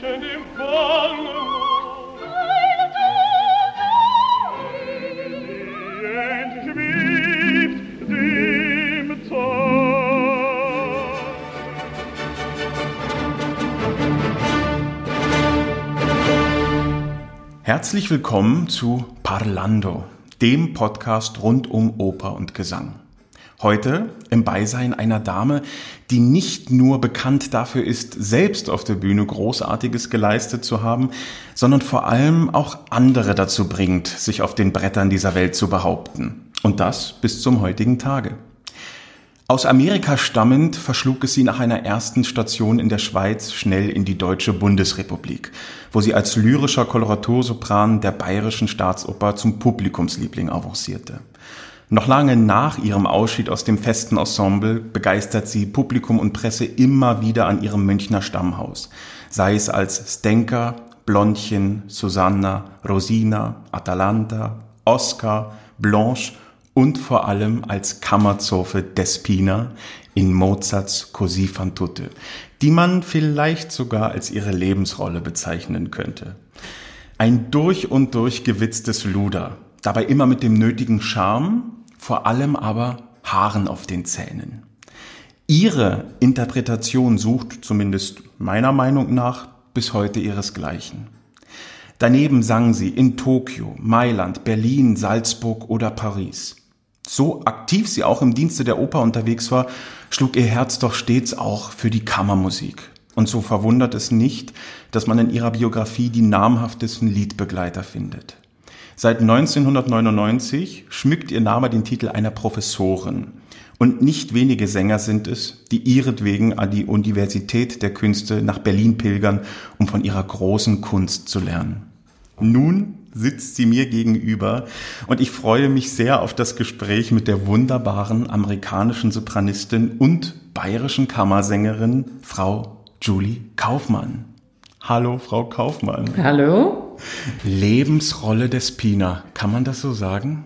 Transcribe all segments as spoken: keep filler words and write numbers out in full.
Menschen im Bangen entschwebt dem Tag. Herzlich willkommen zu Parlando, dem Podcast rund um Oper und Gesang. Heute im Beisein einer Dame, die nicht nur bekannt dafür ist, selbst auf der Bühne Großartiges geleistet zu haben, sondern vor allem auch andere dazu bringt, sich auf den Brettern dieser Welt zu behaupten. Und das bis zum heutigen Tage. Aus Amerika stammend verschlug es sie nach einer ersten Station in der Schweiz schnell in die Deutsche Bundesrepublik, wo sie als lyrischer Koloratursopran der Bayerischen Staatsoper zum Publikumsliebling avancierte. Noch lange nach ihrem Ausschied aus dem festen Ensemble begeistert sie Publikum und Presse immer wieder an ihrem Münchner Stammhaus, sei es als Stenka, Blondchen, Susanna, Rosina, Atalanta, Oscar, Blanche und vor allem als Kammerzofe Despina in Mozarts Così fan tutte, die man vielleicht sogar als ihre Lebensrolle bezeichnen könnte. Ein durch und durch gewitztes Luder, dabei immer mit dem nötigen Charme, vor allem aber Haaren auf den Zähnen. Ihre Interpretation sucht, zumindest meiner Meinung nach, bis heute ihresgleichen. Daneben sang sie in Tokio, Mailand, Berlin, Salzburg oder Paris. So aktiv sie auch im Dienste der Oper unterwegs war, schlug ihr Herz doch stets auch für die Kammermusik. Und so verwundert es nicht, dass man in ihrer Biografie die namhaftesten Liedbegleiter findet. Seit neunzehnhundertneunundneunzig schmückt ihr Name den Titel einer Professorin. Und nicht wenige Sänger sind es, die ihretwegen an die Universität der Künste nach Berlin pilgern, um von ihrer großen Kunst zu lernen. Nun sitzt sie mir gegenüber und ich freue mich sehr auf das Gespräch mit der wunderbaren amerikanischen Sopranistin und bayerischen Kammersängerin Frau Julie Kaufmann. Hallo, Frau Kaufmann. Hallo. Lebensrolle Despina, kann man das so sagen?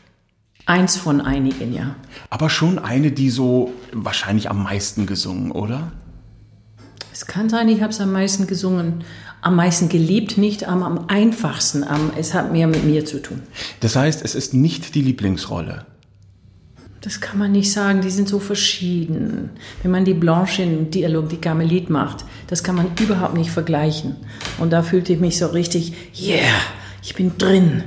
Eins von einigen, ja. Aber schon eine, die so wahrscheinlich am meisten gesungen, oder? Es kann sein, ich habe es am meisten gesungen, am meisten geliebt, nicht am, am einfachsten. Am, es hat mehr mit mir zu tun. Das heißt, es ist nicht die Lieblingsrolle? Das kann man nicht sagen, die sind so verschieden. Wenn man die Blanche in Dialog, die Carmelite macht, das kann man überhaupt nicht vergleichen. Und da fühlte ich mich so richtig, yeah, ich bin drin.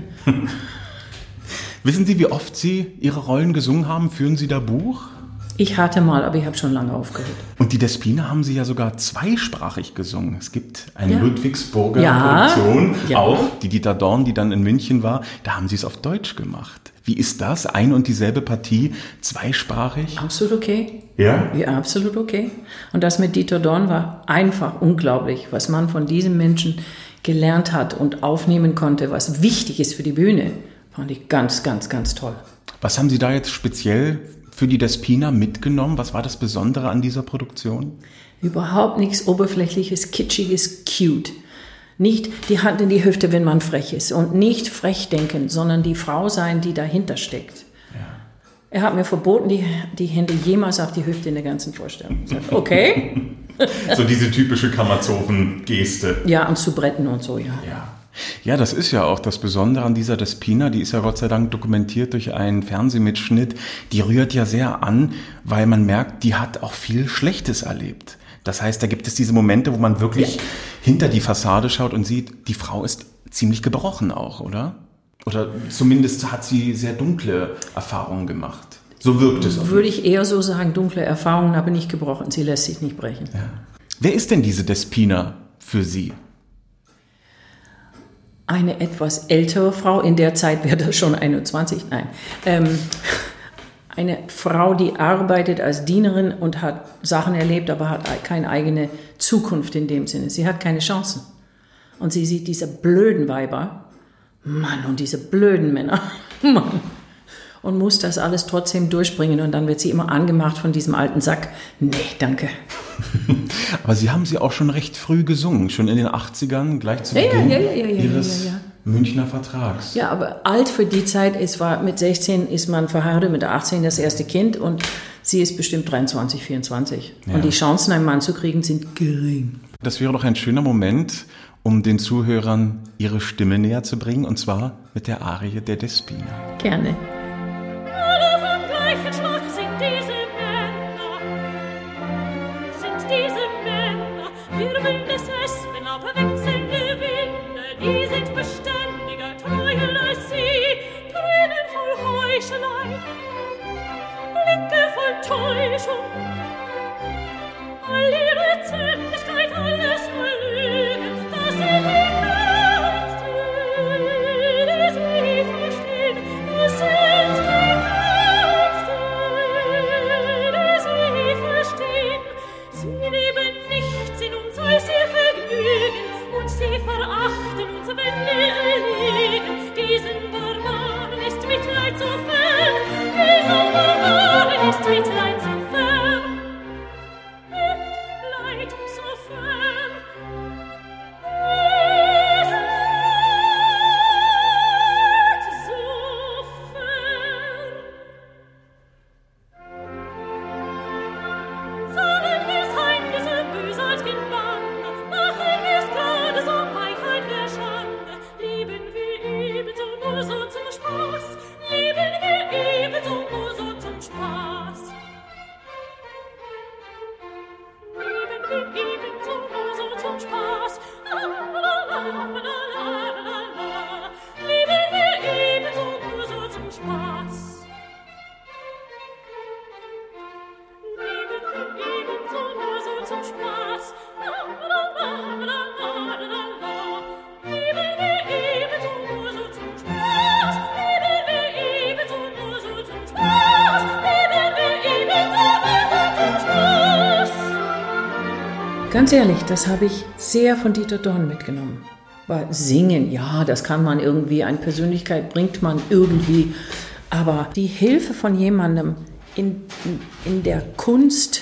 Wissen Sie, wie oft Sie Ihre Rollen gesungen haben? Führen Sie da Buch? Ich hatte mal, aber ich habe schon lange aufgehört. Und die Despina haben Sie ja sogar zweisprachig gesungen. Es gibt eine ja. Ludwigsburger ja. Produktion, ja. auch die Dieter Dorn, die dann in München war. Da haben Sie es auf Deutsch gemacht. Wie ist das? Ein und dieselbe Partie, zweisprachig? Absolut okay. Ja? Ja, absolut okay. Und das mit Dieter Dorn war einfach unglaublich, was man von diesem Menschen gelernt hat und aufnehmen konnte, was wichtig ist für die Bühne. Fand ich ganz, ganz, ganz toll. Was haben Sie da jetzt speziell für die Despina mitgenommen? Was war das Besondere an dieser Produktion? Überhaupt nichts Oberflächliches, Kitschiges, cute. Nicht die Hand in die Hüfte, wenn man frech ist. Und nicht frech denken, sondern die Frau sein, die dahinter steckt. Ja. Er hat mir verboten, die, die Hände jemals auf die Hüfte in der ganzen Vorstellung. Ich sag, okay. So diese typische Kammerzofen-Geste. Ja, und zu Bretten und so, ja. Ja. Ja, das ist ja auch das Besondere an dieser Despina, die ist ja Gott sei Dank dokumentiert durch einen Fernsehmitschnitt, die rührt ja sehr an, weil man merkt, die hat auch viel Schlechtes erlebt. Das heißt, da gibt es diese Momente, wo man wirklich ja. hinter die Fassade schaut und sieht, die Frau ist ziemlich gebrochen auch, oder? Oder zumindest hat sie sehr dunkle Erfahrungen gemacht. So wirkt es auch. Würde ich eher so sagen, dunkle Erfahrungen, aber nicht gebrochen. Sie lässt sich nicht brechen. Ja. Wer ist denn diese Despina für Sie? Eine etwas ältere Frau, in der Zeit wäre das schon einundzwanzig, nein. Ähm, eine Frau, die arbeitet als Dienerin und hat Sachen erlebt, aber hat keine eigene Zukunft in dem Sinne. Sie hat keine Chancen. Und sie sieht diese blöden Weiber, Mann, und diese blöden Männer, Mann. Und muss das alles trotzdem durchbringen. Und dann wird sie immer angemacht von diesem alten Sack. Nee, danke. Aber Sie haben sie auch schon recht früh gesungen, schon in den achtzigern, gleich zu ja, Beginn ja, ja, ja, ja, Ihres ja, ja. Münchner Vertrags. Ja, aber alt für die Zeit, es war mit sechzehn ist man verheiratet, mit achtzehn das erste Kind und sie ist bestimmt dreiundzwanzig, vierundzwanzig. Ja. Und die Chancen, einen Mann zu kriegen, sind gering. Das wäre doch ein schöner Moment, um den Zuhörern ihre Stimme näher zu bringen, und zwar mit der Arie der Despina. Gerne. Alle vom gleichen Schlag sind diese Männer, sind diese Männer, wirbelndes Espenlaub, wechselnde Winde, die sind beständiger, treuer als sie, Tränen voll Heuchelei, Blicke voll Täuschung, all ihre Zärtlichkeit, alles voll Lügen, das sind die Kernste, sie verstehen, das sind die Kernste, sie verstehen. Sie lieben nichts in uns als ihr Vergnügen, und sie verachten uns, wenn wir erliegen. Diesen Barbaren ist Mitleid so fern, diesen Barbaren ist Mitleid so fern. Mitleid so fern. Mitleid so fern. Zahlen wir's heim, diese bösartigen Bande, machen wir's gerade so Weichheit der Schande. Lieben wir ebenso nur so zum Spaß, lieben wir ebenso nur so zum Spaß. Lieben wir ebenso nur so zum Spaß. La, la, la, la, la, la, la. Lieben wir ebenso nur so zum Spaß. Lieben wir ebenso nur so zum Spaß. La, la, la, la, la, la, la. Lieben wir ebenso nur so zum Spaß. Lieben wir ebenso nur so zum Spaß. Lieben wir ebenso nur so zum Spaß. Ganz ehrlich, das habe ich sehr von Dieter Dorn mitgenommen. Weil Singen, ja, das kann man irgendwie, eine Persönlichkeit bringt man irgendwie. Aber die Hilfe von jemandem in, in, in der Kunst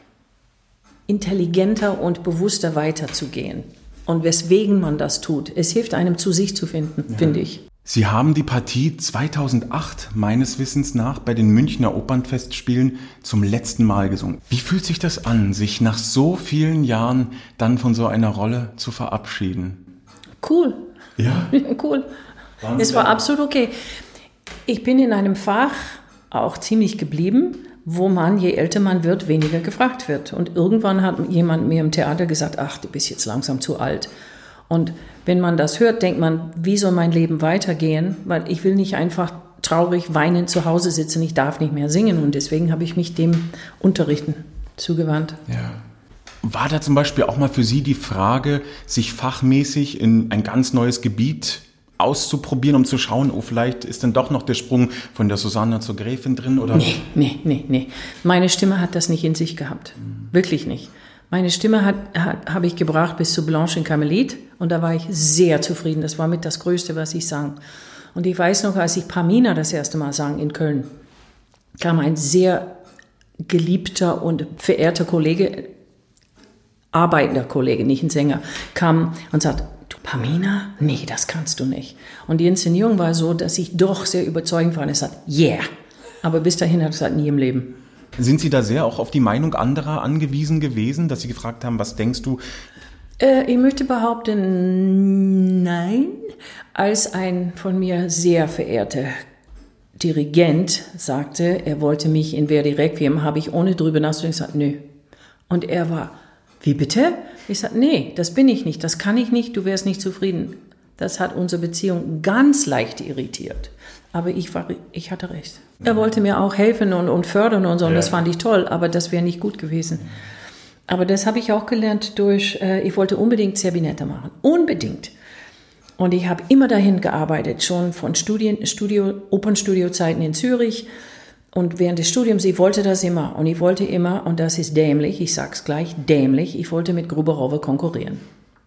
intelligenter und bewusster weiterzugehen und weswegen man das tut, es hilft einem, zu sich zu finden, finde ich. Sie haben die Partie zweitausendacht meines Wissens nach bei den Münchner Opernfestspielen zum letzten Mal gesungen. Wie fühlt sich das an, sich nach so vielen Jahren dann von so einer Rolle zu verabschieden? Cool. Ja. Cool. Es war absolut okay. Ich bin in einem Fach auch ziemlich geblieben, wo man, je älter man wird, weniger gefragt wird. Und irgendwann hat jemand mir im Theater gesagt, ach, du bist jetzt langsam zu alt. Und wenn man das hört, denkt man, wie soll mein Leben weitergehen? Weil ich will nicht einfach traurig weinend zu Hause sitzen, ich darf nicht mehr singen. Und deswegen habe ich mich dem Unterrichten zugewandt. Ja. War da zum Beispiel auch mal für Sie die Frage, sich fachmäßig in ein ganz neues Gebiet auszuprobieren, um zu schauen, oh, vielleicht ist dann doch noch der Sprung von der Susanna zur Gräfin drin? Oder? Nee, nee, nee, nee. Meine Stimme hat das nicht in sich gehabt. Mhm. Wirklich nicht. Meine Stimme hat, hat, habe ich gebracht bis zu Blanche in Karmelit und da war ich sehr zufrieden. Das war mit das Größte, was ich sang. Und ich weiß noch, als ich Pamina das erste Mal sang in Köln, kam ein sehr geliebter und verehrter Kollege, arbeitender Kollege, nicht ein Sänger, kam und sagt, du Pamina? Nee, das kannst du nicht. Und die Inszenierung war so, dass ich doch sehr überzeugend war und er sagt, yeah. Aber bis dahin hat es halt nie im Leben. Sind Sie da sehr auch auf die Meinung anderer angewiesen gewesen, dass Sie gefragt haben, was denkst du? Äh, ich möchte behaupten, nein. Als ein von mir sehr verehrter Dirigent sagte, er wollte mich in Verdi Requiem, habe ich ohne drüber nachzudenken gesagt, nö. Und er war, wie bitte? Ich sagte, nee, das bin ich nicht, das kann ich nicht, du wärst nicht zufrieden. Das hat unsere Beziehung ganz leicht irritiert. Aber ich, war, ich hatte recht. Er wollte mir auch helfen und, und fördern und so, und ja. Das fand ich toll, aber das wäre nicht gut gewesen. Aber das habe ich auch gelernt durch, äh, ich wollte unbedingt Zerbinetta machen, unbedingt. Und ich habe immer dahin gearbeitet, schon von Studien, Studio, Opernstudiozeiten in Zürich. Und während des Studiums, ich wollte das immer. Und ich wollte immer, und das ist dämlich, ich sag's gleich, dämlich, ich wollte mit Gruberow konkurrieren.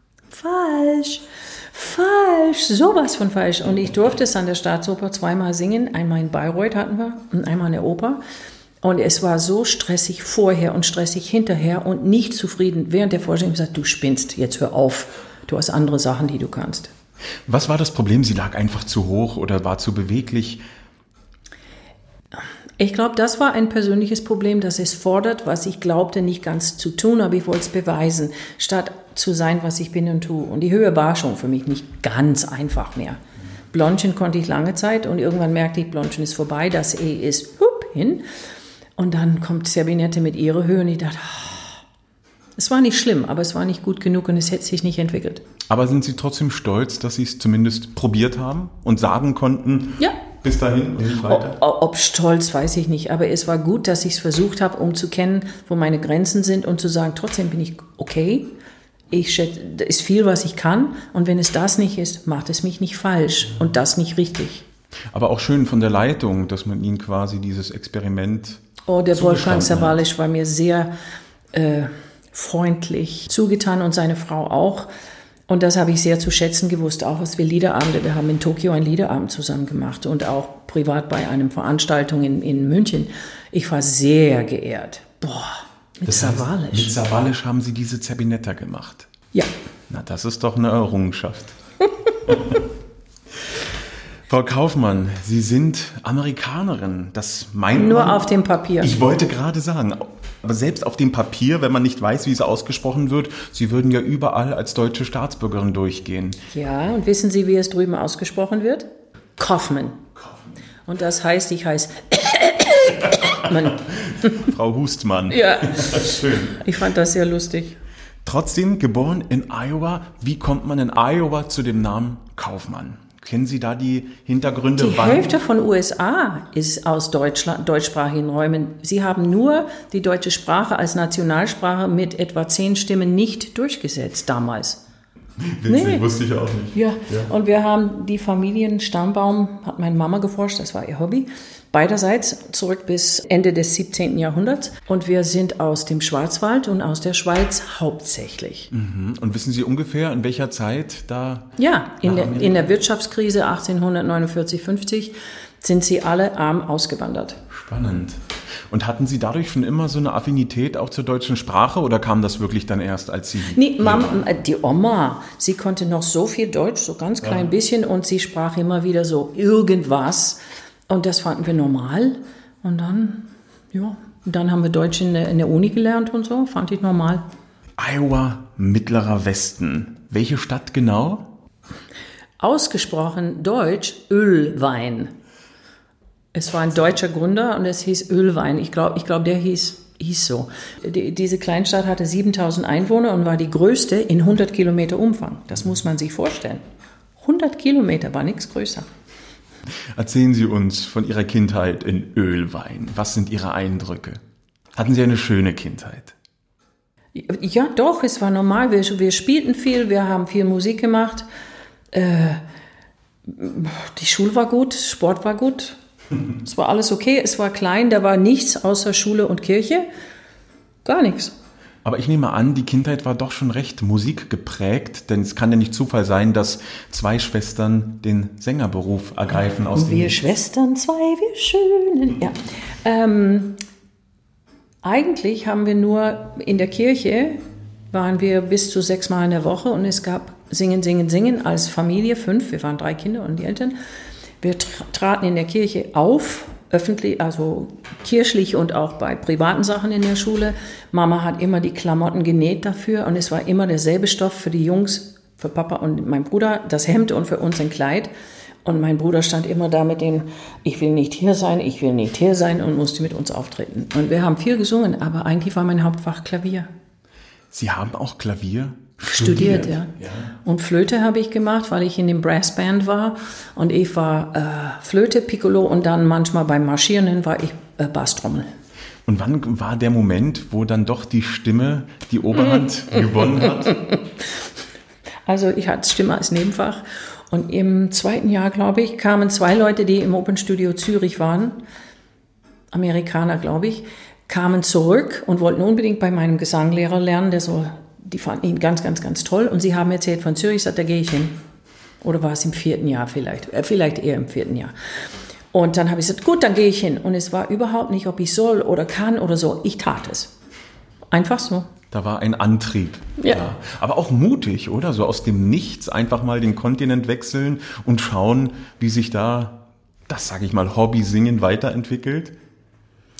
Falsch. Falsch, sowas von falsch. Und ich durfte es an der Staatsoper zweimal singen. Einmal in Bayreuth hatten wir und einmal in der Oper. Und es war so stressig vorher und stressig hinterher und nicht zufrieden. Während der Vorstellung gesagt, du spinnst, jetzt hör auf. Du hast andere Sachen, die du kannst. Was war das Problem? Sie lag einfach zu hoch oder war zu beweglich? Ich glaube, das war ein persönliches Problem, dass es fordert, was ich glaubte nicht ganz zu tun, aber ich wollte es beweisen, statt zu sein, was ich bin und tue. Und die Höhe war schon für mich nicht ganz einfach mehr. Blondchen konnte ich lange Zeit und irgendwann merkte ich, Blondchen ist vorbei, das E ist hup, hin. Und dann kommt Zerbinette mit ihrer Höhe und ich dachte, oh, es war nicht schlimm, aber es war nicht gut genug und es hätte sich nicht entwickelt. Aber sind Sie trotzdem stolz, dass Sie es zumindest probiert haben und sagen konnten, ja. Bis dahin und nicht weiter? Ob, ob stolz, weiß ich nicht. Aber es war gut, dass ich es versucht habe, um zu kennen, wo meine Grenzen sind und zu sagen, trotzdem bin ich okay. Ich schätze, da ist viel, was ich kann. Und wenn es das nicht ist, macht es mich nicht falsch und das nicht richtig. Aber auch schön von der Leitung, dass man Ihnen quasi dieses Experiment Oh, der Wolfgang zugestanden Sawallisch war mir sehr äh, freundlich zugetan und seine Frau auch. Und das habe ich sehr zu schätzen gewusst, auch als wir Liederabende, wir haben in Tokio einen Liederabend zusammen gemacht und auch privat bei einer Veranstaltung in, in München. Ich war sehr geehrt. Boah, mit Das heißt, Sawallisch. mit Sawallisch haben Sie diese Zerbinetta gemacht. Ja. Na, das ist doch eine Errungenschaft. Frau Kaufmann, Sie sind Amerikanerin. Das meint Nur man, auf dem Papier. Ich wollte gerade sagen, aber selbst auf dem Papier, wenn man nicht weiß, wie es ausgesprochen wird, Sie würden ja überall als deutsche Staatsbürgerin durchgehen. Ja, und wissen Sie, wie es drüben ausgesprochen wird? Kaufmann. Und das heißt, ich heiße Mann. Frau Hustmann. Ja, Schön. ich fand das sehr lustig. Trotzdem geboren in Iowa. Wie kommt man in Iowa zu dem Namen Kaufmann? Kennen Sie da die Hintergründe? Die Hälfte von U S A ist aus Deutschland, deutschsprachigen Räumen. Sie haben nur die deutsche Sprache als Nationalsprache mit etwa zehn Stimmen nicht durchgesetzt damals. Witzig, Nee. wusste ich auch nicht. Ja. Und wir haben die Familienstammbaum, hat meine Mama geforscht, das war ihr Hobby, beiderseits zurück bis Ende des siebzehnten Jahrhunderts. Und wir sind aus dem Schwarzwald und aus der Schweiz hauptsächlich. Mhm. Und wissen Sie ungefähr, in welcher Zeit da? Ja, in nach der, Amerika? in der Wirtschaftskrise achtzehnhundertneunundvierzig, fünfzig sind sie alle arm ausgewandert. Spannend. Und hatten Sie dadurch schon immer so eine Affinität auch zur deutschen Sprache oder kam das wirklich dann erst, als Sie... Nee, Mama, die Oma, sie konnte noch so viel Deutsch, so ganz klein bisschen, und sie sprach immer wieder so irgendwas. Und das fanden wir normal. Und dann, ja, und dann haben wir Deutsch in der, in der Uni gelernt und so, fand ich normal. Iowa, Mittlerer Westen. Welche Stadt genau? Ausgesprochen Deutsch, Ölwein. Es war ein deutscher Gründer und es hieß Ölwein. Ich glaube, ich glaub, der hieß, hieß so. Die, diese Kleinstadt hatte siebentausend Einwohner und war die größte in hundert Kilometer Umfang. Das muss man sich vorstellen. hundert Kilometer war nichts größer. Erzählen Sie uns von Ihrer Kindheit in Ölwein. Was sind Ihre Eindrücke? Hatten Sie eine schöne Kindheit? Ja, doch, es war normal. Wir, wir spielten viel, wir haben viel Musik gemacht. Äh, die Schule war gut, Sport war gut. Es war alles okay, es war klein, da war nichts außer Schule und Kirche. Gar nichts. Aber ich nehme an, die Kindheit war doch schon recht musikgeprägt, denn es kann ja nicht Zufall sein, dass zwei Schwestern den Sängerberuf ergreifen aus Wir dem... Schwestern zwei, wir Schönen. Ja. Ähm, eigentlich haben wir nur in der Kirche, waren wir bis zu sechs Mal in der Woche und es gab Singen, Singen, Singen als Familie, fünf, wir waren drei Kinder und die Eltern. Wir traten in der Kirche auf, öffentlich, also kirchlich und auch bei privaten Sachen in der Schule. Mama hat immer die Klamotten genäht dafür und es war immer derselbe Stoff für die Jungs, für Papa und mein Bruder, das Hemd und für uns ein Kleid. Und mein Bruder stand immer da mit dem, ich will nicht hier sein, ich will nicht hier sein und musste mit uns auftreten. Und wir haben viel gesungen, aber eigentlich war mein Hauptfach Klavier. Sie haben auch Klavier Studiert, studiert? ja. Und Flöte habe ich gemacht, weil ich in dem Brassband war. Und ich war äh, Flöte, Piccolo und dann manchmal beim Marschieren war ich äh, Basstrommel. Und wann war der Moment, wo dann doch die Stimme die Oberhand gewonnen hat? Also ich hatte Stimme als Nebenfach. Und im zweiten Jahr, glaube ich, kamen zwei Leute, die im Open Studio Zürich waren, Amerikaner, glaube ich, kamen zurück und wollten unbedingt bei meinem Gesanglehrer lernen, der so... Die fanden ihn ganz, ganz, ganz toll. Und sie haben erzählt von Zürich, sagt, da gehe ich hin. Oder war es im vierten Jahr vielleicht? Äh, vielleicht eher im vierten Jahr. Und dann habe ich gesagt, gut, dann gehe ich hin. Und es war überhaupt nicht, ob ich soll oder kann oder so. Ich tat es. Einfach so. Da war ein Antrieb. Ja. Aber auch mutig, oder? So aus dem Nichts einfach mal den Kontinent wechseln und schauen, wie sich da, das sage ich mal, Hobby Singen weiterentwickelt.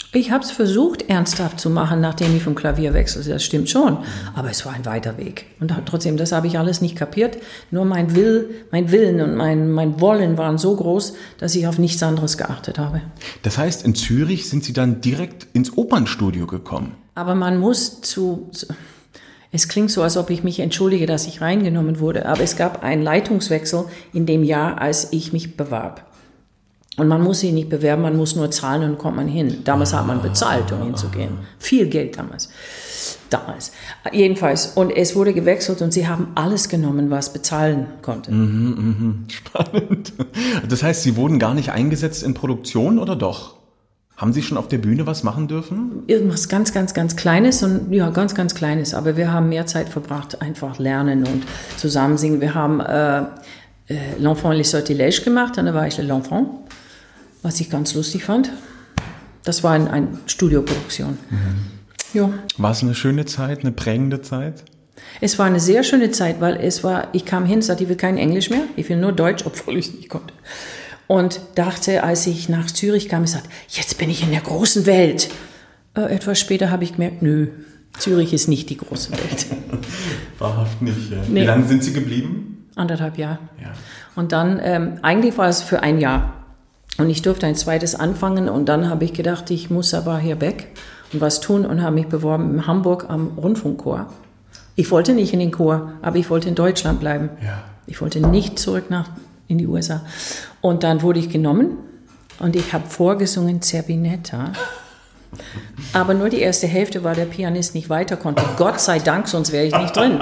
Ich habe es versucht, ernsthaft zu machen, nachdem ich vom Klavier wechselte. Das stimmt schon. Aber es war ein weiter Weg. Und trotzdem, das habe ich alles nicht kapiert. Nur mein Will, mein Willen und mein, mein Wollen waren so groß, dass ich auf nichts anderes geachtet habe. Das heißt, in Zürich sind Sie dann direkt ins Opernstudio gekommen? Aber man muss zu... zu es klingt so, als ob ich mich entschuldige, dass ich reingenommen wurde. Aber es gab einen Leitungswechsel in dem Jahr, als ich mich bewarb. Und man muss sich nicht bewerben, man muss nur zahlen und dann kommt man hin. Damals hat man bezahlt, um hinzugehen. Viel Geld damals. Damals. Jedenfalls. Und es wurde gewechselt und sie haben alles genommen, was bezahlen konnte. Mhm, mhm. Spannend. Das heißt, Sie wurden gar nicht eingesetzt in Produktion oder doch? Haben Sie schon auf der Bühne was machen dürfen? Irgendwas ganz, ganz, ganz Kleines und ja, ganz, ganz Kleines. Aber wir haben mehr Zeit verbracht, einfach lernen und zusammen singen. Wir haben äh, äh, L'Enfant et les Sortilèges gemacht, dann war ich L'Enfant, was ich ganz lustig fand. Das war eine ein Studioproduktion. Mhm. Ja. War es eine schöne Zeit, eine prägende Zeit? Es war eine sehr schöne Zeit, weil es war, ich kam hin, sagte, ich will kein Englisch mehr, ich will nur Deutsch, obwohl ich es nicht konnte. Und dachte, als ich nach Zürich kam, ich sagte, jetzt bin ich in der großen Welt. Äh, etwas später habe ich gemerkt, nö, Zürich ist nicht die große Welt. Wahrhaft nicht, ja. Nee. Wie lange sind Sie geblieben? Anderthalb Jahre. Ja. Und dann, ähm, eigentlich war es für ein Jahr. Und ich durfte ein zweites anfangen und dann habe ich gedacht, ich muss aber hier weg und was tun und habe mich beworben in Hamburg am Rundfunkchor. Ich wollte nicht in den Chor, aber ich wollte in Deutschland bleiben. Ja. Ich wollte nicht zurück nach in die U S A. Und dann wurde ich genommen und ich habe vorgesungen Zerbinetta. Aber nur die erste Hälfte, weil der Pianist nicht weiter konnte. Gott sei Dank, sonst wäre ich nicht drin.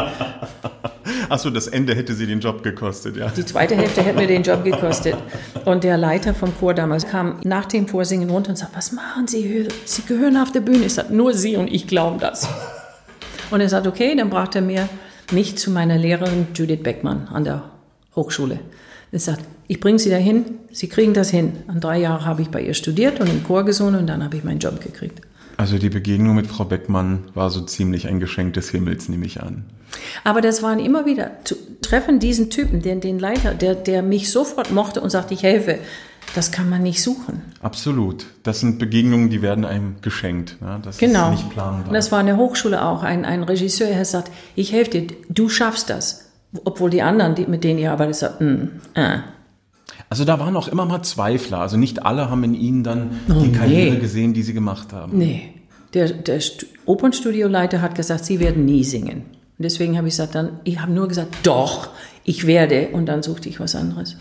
Achso, das Ende hätte Sie den Job gekostet, ja. Die zweite Hälfte hätte mir den Job gekostet. Und der Leiter vom Chor damals kam nach dem Vorsingen runter und sagte, was machen Sie? Sie gehören auf der Bühne. Ich sagte, nur Sie und ich glauben das. Und er sagt, okay, dann brachte er mir mich zu meiner Lehrerin Judith Beckmann an der Hochschule. Er sagt, ich bringe Sie dahin, Sie kriegen das hin. An drei Jahren habe ich bei ihr studiert und im Chor gesungen und dann habe ich meinen Job gekriegt. Also die Begegnung mit Frau Beckmann war so ziemlich ein Geschenk des Himmels, nehme ich an. Aber das waren immer wieder zu treffen, diesen Typen, den, den Leiter, der, der mich sofort mochte und sagte, ich helfe. Das kann man nicht suchen. Absolut. Das sind Begegnungen, die werden einem geschenkt. Ne? Das genau. ist nicht planbar. Das war eine Hochschule auch. Ein, ein Regisseur, der sagt, ich helfe dir, du schaffst das. Obwohl die anderen, die, mit denen ihr arbeitet, sagten, äh. Also da waren auch immer mal Zweifler. Also nicht alle haben in Ihnen dann Oh, die Karriere nee. gesehen, die Sie gemacht haben. Nee, der, der St- Opernstudioleiter hat gesagt, Sie werden nie singen. Und deswegen habe ich gesagt, dann, ich habe nur gesagt, doch, ich werde. Und dann suchte ich was anderes.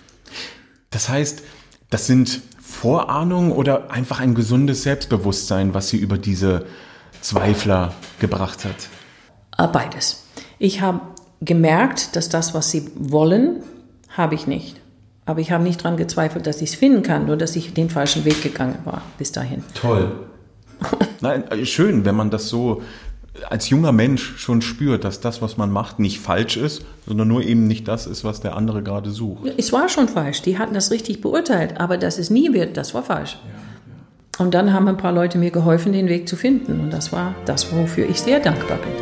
Das heißt, das sind Vorahnungen oder einfach ein gesundes Selbstbewusstsein, was Sie über diese Zweifler gebracht hat? Äh, Beides. Ich habe gemerkt, dass das, was sie wollen, habe ich nicht. Aber ich habe nicht daran gezweifelt, dass ich es finden kann, nur dass ich den falschen Weg gegangen war bis dahin. Toll. Nein, schön, wenn man das so als junger Mensch schon spürt, dass das, was man macht, nicht falsch ist, sondern nur eben nicht das ist, was der andere gerade sucht. Es war schon falsch. Die hatten das richtig beurteilt, aber dass es nie wird, das war falsch. Ja, ja. Und dann haben ein paar Leute mir geholfen, den Weg zu finden. Und das war das, wofür ich sehr dankbar bin.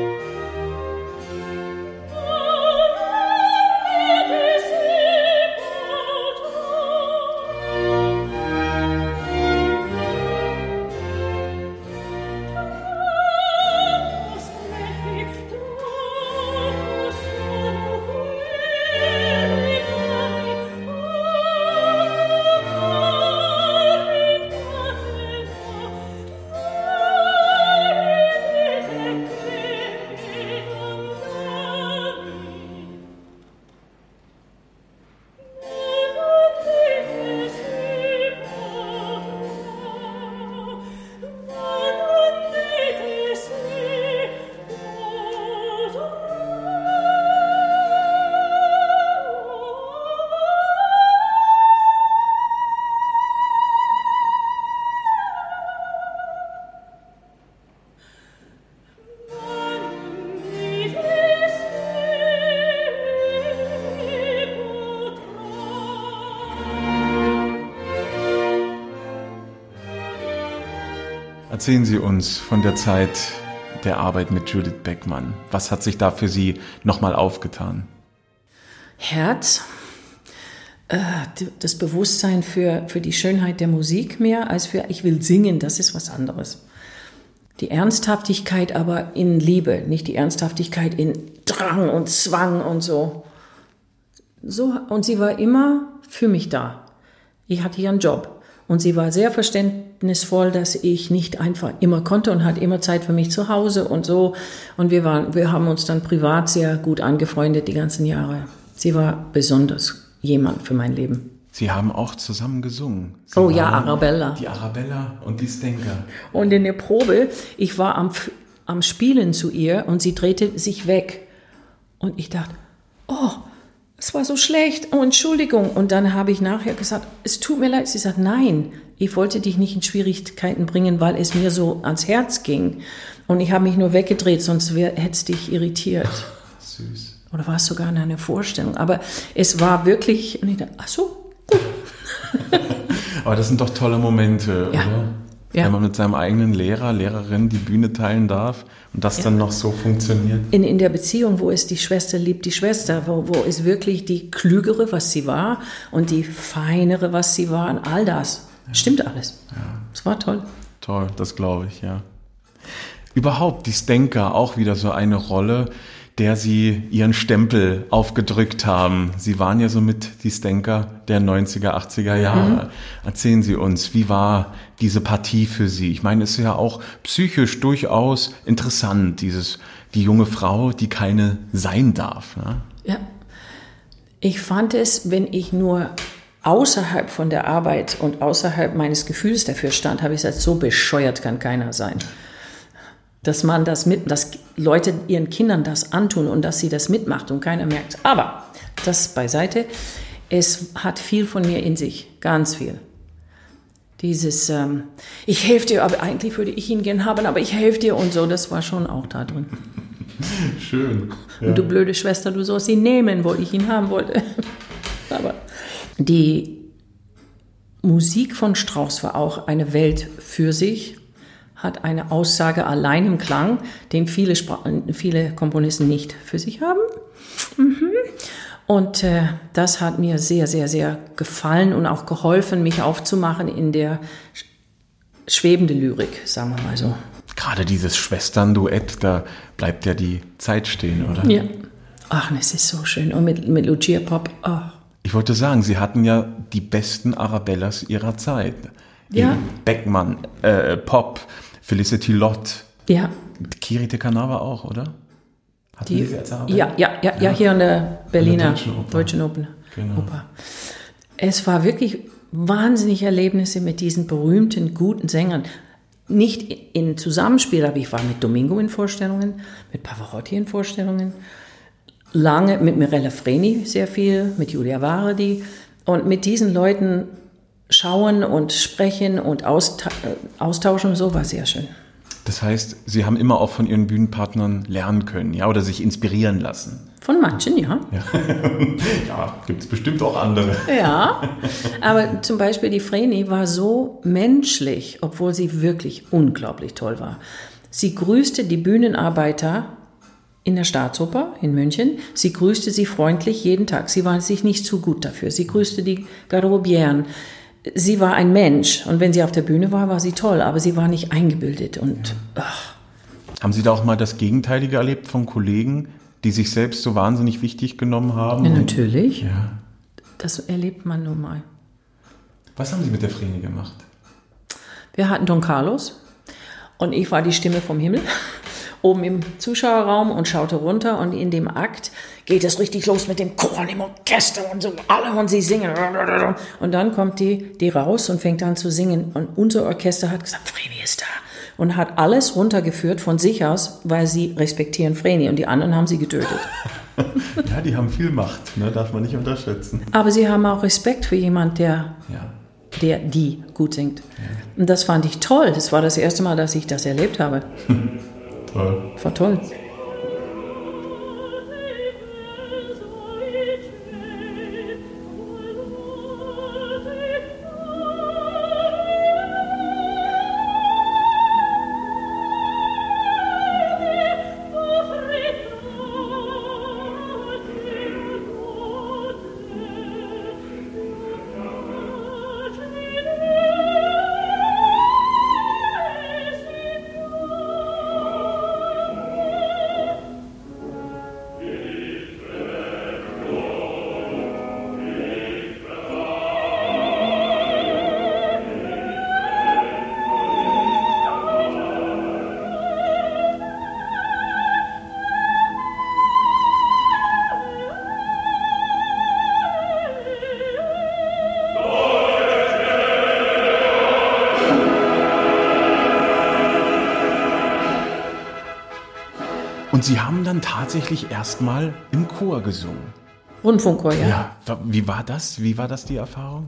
Erzählen Sie uns von der Zeit der Arbeit mit Judith Beckmann. Was hat sich da für Sie nochmal aufgetan? Herz. äh, das Bewusstsein für, für die Schönheit der Musik mehr als für ich will singen, das ist was anderes. Die Ernsthaftigkeit aber in Liebe, nicht die Ernsthaftigkeit in Drang und Zwang und so. so. Und sie war immer für mich da. Ich hatte ja einen Job. Und sie war sehr verständnisvoll, dass ich nicht einfach immer konnte und hat immer Zeit für mich zu Hause und so. Und wir waren, wir haben uns dann privat sehr gut angefreundet die ganzen Jahre. Sie war besonders jemand für mein Leben. Sie haben auch zusammen gesungen. Sie Oh ja, waren Arabella. Die Arabella und die Stenka. Und in der Probe, ich war am, am Spielen zu ihr und sie drehte sich weg. Und ich dachte, oh, es war so schlecht, oh, Entschuldigung. Und dann habe ich nachher gesagt, es tut mir leid. Sie sagt, nein, ich wollte dich nicht in Schwierigkeiten bringen, weil es mir so ans Herz ging. Und ich habe mich nur weggedreht, sonst hätte es dich irritiert. Süß. Oder war es sogar in einer Vorstellung. Aber es war wirklich, und ich dachte, ach so, gut. Aber das sind doch tolle Momente, Ja. oder? Ja. Wenn man mit seinem eigenen Lehrer, Lehrerin die Bühne teilen darf und das Ja. dann noch so funktioniert. In, in der Beziehung, wo es die Schwester liebt, die Schwester, wo, wo es wirklich die Klügere, was sie war, und die Feinere, was sie war, und all das. Stimmt alles. Es war toll. Toll, das glaube ich, ja. Überhaupt die Stenka auch wieder so eine Rolle, der Sie Ihren Stempel aufgedrückt haben. Sie waren ja somit die Stenka der neunziger, achtziger Jahre. Mhm. Erzählen Sie uns, wie war diese Partie für Sie? Ich meine, es ist ja auch psychisch durchaus interessant, dieses, die junge Frau, die keine sein darf. Ne? Ja. Ich fand es, wenn ich nur außerhalb von der Arbeit und außerhalb meines Gefühls dafür stand, habe ich gesagt, so bescheuert kann keiner sein. Dass man das mit, dass Leute ihren Kindern das antun und dass sie das mitmacht und keiner merkt. Aber das beiseite. Es hat viel von mir in sich, ganz viel. Dieses, ähm, ich helfe dir, aber eigentlich würde ich ihn gern haben, aber ich helfe dir und so, das war schon auch da drin. Schön. Ja. Und du blöde Schwester, du sollst ihn nehmen, wo ich ihn haben wollte. Aber die Musik von Strauss war auch eine Welt für sich. Hat eine Aussage allein im Klang, den viele, Spra- viele Komponisten nicht für sich haben. Mhm. Und äh, das hat mir sehr, sehr, sehr gefallen und auch geholfen, mich aufzumachen in der sch- schwebende Lyrik, sagen wir mal so. Gerade dieses Schwesternduett, da bleibt ja die Zeit stehen, oder? Ja. Ach, es ist so schön. Und mit, mit Lucia Pop, oh. Ich wollte sagen, Sie hatten ja die besten Arabellas Ihrer Zeit. Ja. Eben Beckmann, äh, Pop, Felicity Lott, Ja. Kiri te Canawa auch, oder? Hatten Die, Sie sie als Arabella? ja, ja, ja, ja, hier an der Berliner Deutschen Oper. Deutschen Oper. Genau. Oper. Es war wirklich wahnsinnige Erlebnisse mit diesen berühmten, guten Sängern. Nicht in Zusammenspiel, aber ich war mit Domingo in Vorstellungen, mit Pavarotti in Vorstellungen, lange mit Mirella Freni sehr viel, mit Julia Vardi. Und mit diesen Leuten schauen und sprechen und austa- austauschen und so war sehr schön. Das heißt, Sie haben immer auch von Ihren Bühnenpartnern lernen können, ja, oder sich inspirieren lassen. Von manchen, ja. Ja, gibt es bestimmt auch andere. Ja, aber zum Beispiel die Vreni war so menschlich, obwohl sie wirklich unglaublich toll war. Sie grüßte die Bühnenarbeiter in der Staatsoper in München. Sie grüßte sie freundlich jeden Tag. Sie war sich nicht zu gut dafür. Sie grüßte die Garderobieren. Sie war ein Mensch und wenn sie auf der Bühne war, war sie toll, aber sie war nicht eingebildet. Und ach. Haben Sie da auch mal das Gegenteilige erlebt von Kollegen, die sich selbst so wahnsinnig wichtig genommen haben? Ja, natürlich. Ja. Das erlebt man nun mal. Was haben Sie mit der Vreni gemacht? Wir hatten Don Carlos und ich war die Stimme vom Himmel oben im Zuschauerraum und schaute runter und in dem Akt geht es richtig los mit dem Chor und dem Orchester und so alle und sie singen und dann kommt die, die raus und fängt an zu singen und unser Orchester hat gesagt, Vreni ist da und hat alles runtergeführt von sich aus, weil sie respektieren Vreni und die anderen haben sie getötet. Ja, die haben viel Macht, ne? Darf man nicht unterschätzen. Aber sie haben auch Respekt für jemand, der Ja. der die gut singt. Und das fand ich toll. Das war das erste Mal, dass ich das erlebt habe. Toll. War toll. Thank you. Und Sie haben dann tatsächlich erstmal im Chor gesungen. Rundfunkchor, ja. Ja, wa- wie war das? Wie war das die Erfahrung?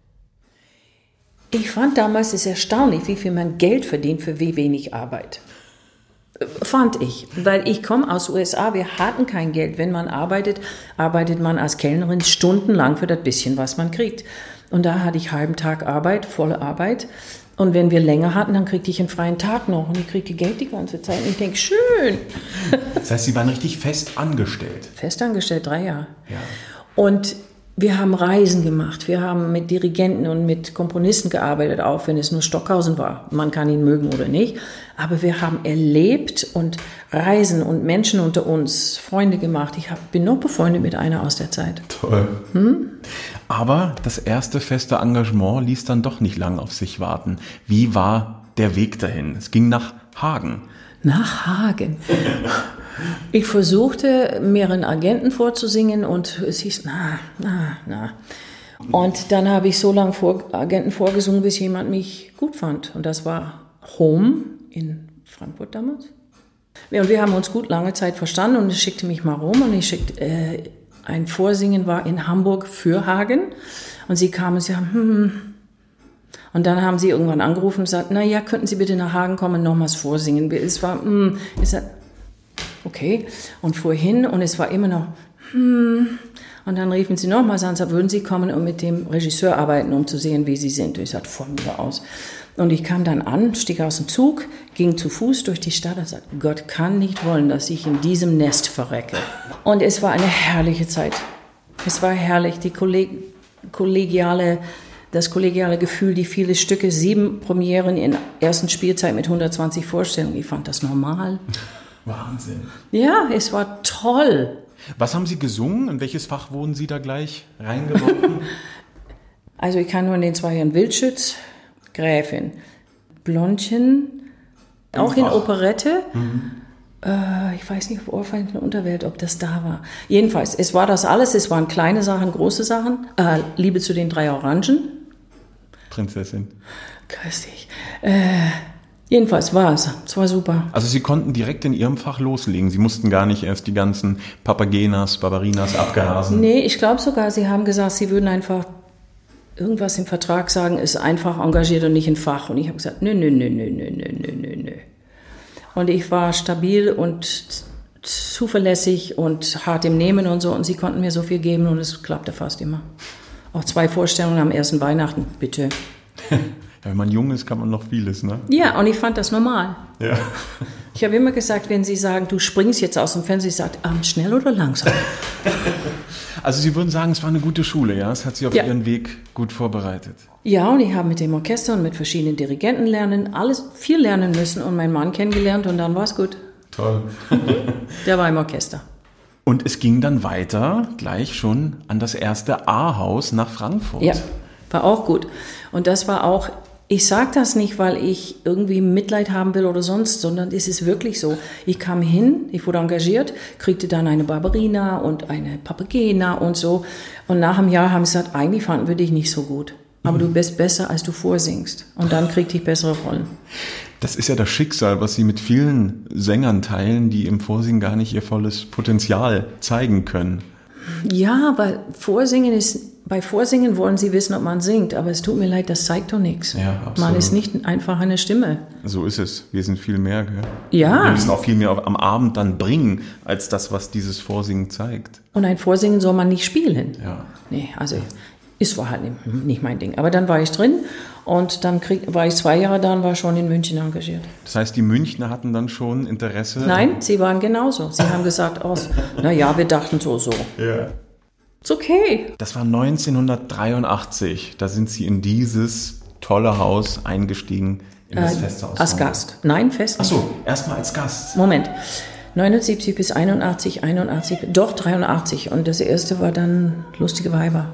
Ich fand damals es erstaunlich, wie viel man Geld verdient für wie wenig Arbeit. Äh, Fand ich, weil ich komme aus U S A, wir hatten kein Geld. Wenn man arbeitet, arbeitet man als Kellnerin stundenlang für das bisschen, was man kriegt. Und da hatte ich halben Tag Arbeit, volle Arbeit. Und wenn wir länger hatten, dann kriegte ich einen freien Tag noch. Und ich kriegte Geld die ganze Zeit. Und ich denke, schön. Das heißt, Sie waren richtig fest angestellt. Festangestellt, drei Jahre. Ja. Und wir haben Reisen gemacht. Wir haben mit Dirigenten und mit Komponisten gearbeitet, auch wenn es nur Stockhausen war. Man kann ihn mögen oder nicht. Aber wir haben erlebt und Reisen und Menschen unter uns, Freunde gemacht. Ich hab, bin noch befreundet mit einer aus der Zeit. Toll. Hm? Aber das erste feste Engagement ließ dann doch nicht lang auf sich warten. Wie war der Weg dahin? Es ging nach Hagen. Nach Hagen. Ich versuchte, mehreren Agenten vorzusingen und es hieß, na, na, na. Und dann habe ich so lange vor Agenten vorgesungen, bis jemand mich gut fand. Und das war Home in Frankfurt damals. Ja, und wir haben uns gut lange Zeit verstanden und es schickte mich mal rum und ich schickte, äh, ein Vorsingen war in Hamburg für Hagen. Und sie kamen und sie haben, hm, und dann haben sie irgendwann angerufen und gesagt, na ja, könnten Sie bitte nach Hagen kommen und nochmals vorsingen. Es war, hm, ich sagte, okay, und fuhr hin und es war immer noch, hm, und dann riefen sie nochmals an, würden Sie kommen und mit dem Regisseur arbeiten, um zu sehen, wie Sie sind. Und ich sagte, von mir aus. Und ich kam dann an, stieg aus dem Zug, ging zu Fuß durch die Stadt und sagte, Gott kann nicht wollen, dass ich in diesem Nest verrecke. Und es war eine herrliche Zeit. Es war herrlich, die Kolleg kollegiale, das kollegiale Gefühl, die viele Stücke, sieben Premieren in ersten Spielzeit mit hundertzwanzig Vorstellungen. Ich fand das normal. Wahnsinn. Ja, es war toll. Was haben Sie gesungen? In welches Fach wurden Sie da gleich reingeworfen? Also ich kann nur in den zwei Jahren Wildschütz, Gräfin, Blondchen, auch in Ach. Operette. Mhm. Äh, ich weiß nicht, Ohrfeinde in der Unterwelt, ob das da war. Jedenfalls, es war das alles. Es waren kleine Sachen, große Sachen. Äh, Liebe zu den drei Orangen. Prinzessin. Köstlich. Äh, jedenfalls war es. Es war super. Also Sie konnten direkt in Ihrem Fach loslegen. Sie mussten gar nicht erst die ganzen Papagenas, Barbarinas abgrasen. Nee, ich glaube sogar, sie haben gesagt, sie würden einfach irgendwas im Vertrag sagen, ist einfach engagiert und nicht ein Fach. Und ich habe gesagt, nö, nö, nö, nö, nö, nö, nö, nö. Und ich war stabil und zuverlässig und hart im Nehmen und so. Und sie konnten mir so viel geben und es klappte fast immer. Auch zwei Vorstellungen am ersten Weihnachten, bitte. Ja, wenn man jung ist, kann man noch vieles, ne? Ja, und ich fand das normal. Ja. Ich habe immer gesagt, wenn sie sagen, du springst jetzt aus dem Fenster, ich sage, ähm, schnell oder langsam? Also Sie würden sagen, es war eine gute Schule, ja? Es hat Sie auf Ja. Ihren Weg gut vorbereitet. Ja, und ich habe mit dem Orchester und mit verschiedenen Dirigenten lernen, alles viel lernen müssen und meinen Mann kennengelernt und dann war es gut. Toll. Der war im Orchester. Und es ging dann weiter, gleich schon an das erste A-Haus nach Frankfurt. Ja, war auch gut. Und das war auch, ich sage das nicht, weil ich irgendwie Mitleid haben will oder sonst, sondern es ist wirklich so. Ich kam hin, ich wurde engagiert, kriegte dann eine Barbarina und eine Papagena und so. Und nach einem Jahr haben sie gesagt, eigentlich fanden wir dich nicht so gut. Aber du bist besser, als du vorsingst. Und dann kriegte ich bessere Rollen. Das ist ja das Schicksal, was Sie mit vielen Sängern teilen, die im Vorsingen gar nicht ihr volles Potenzial zeigen können. Ja, weil Vorsingen ist, bei Vorsingen wollen sie wissen, ob man singt. Aber es tut mir leid, das zeigt doch nichts. Ja, absolut. Man ist nicht einfach eine Stimme. So ist es. Wir sind viel mehr, gell? Ja. Wir müssen auch viel mehr am Abend dann bringen, als das, was dieses Vorsingen zeigt. Und ein Vorsingen soll man nicht spielen. Ja. Nee, also ist war halt nicht, nicht mein Ding. Aber dann war ich drin und dann krieg, war ich zwei Jahre da und war schon in München engagiert. Das heißt, die Münchner hatten dann schon Interesse? Nein, sie waren genauso. Sie haben gesagt, aus, na ja, wir dachten so, so. Ja. Ist okay. Das war neunzehnhundertdreiundachtzig. Da sind Sie in dieses tolle Haus eingestiegen, in das Äh, feste Haus. als Gast. Nein, fest Ach nicht. so, erstmal als Gast. Moment. neunundsiebzig bis einundachtzig, einundachtzig, doch dreiundachtzig. Und das erste war dann Lustige Weiber.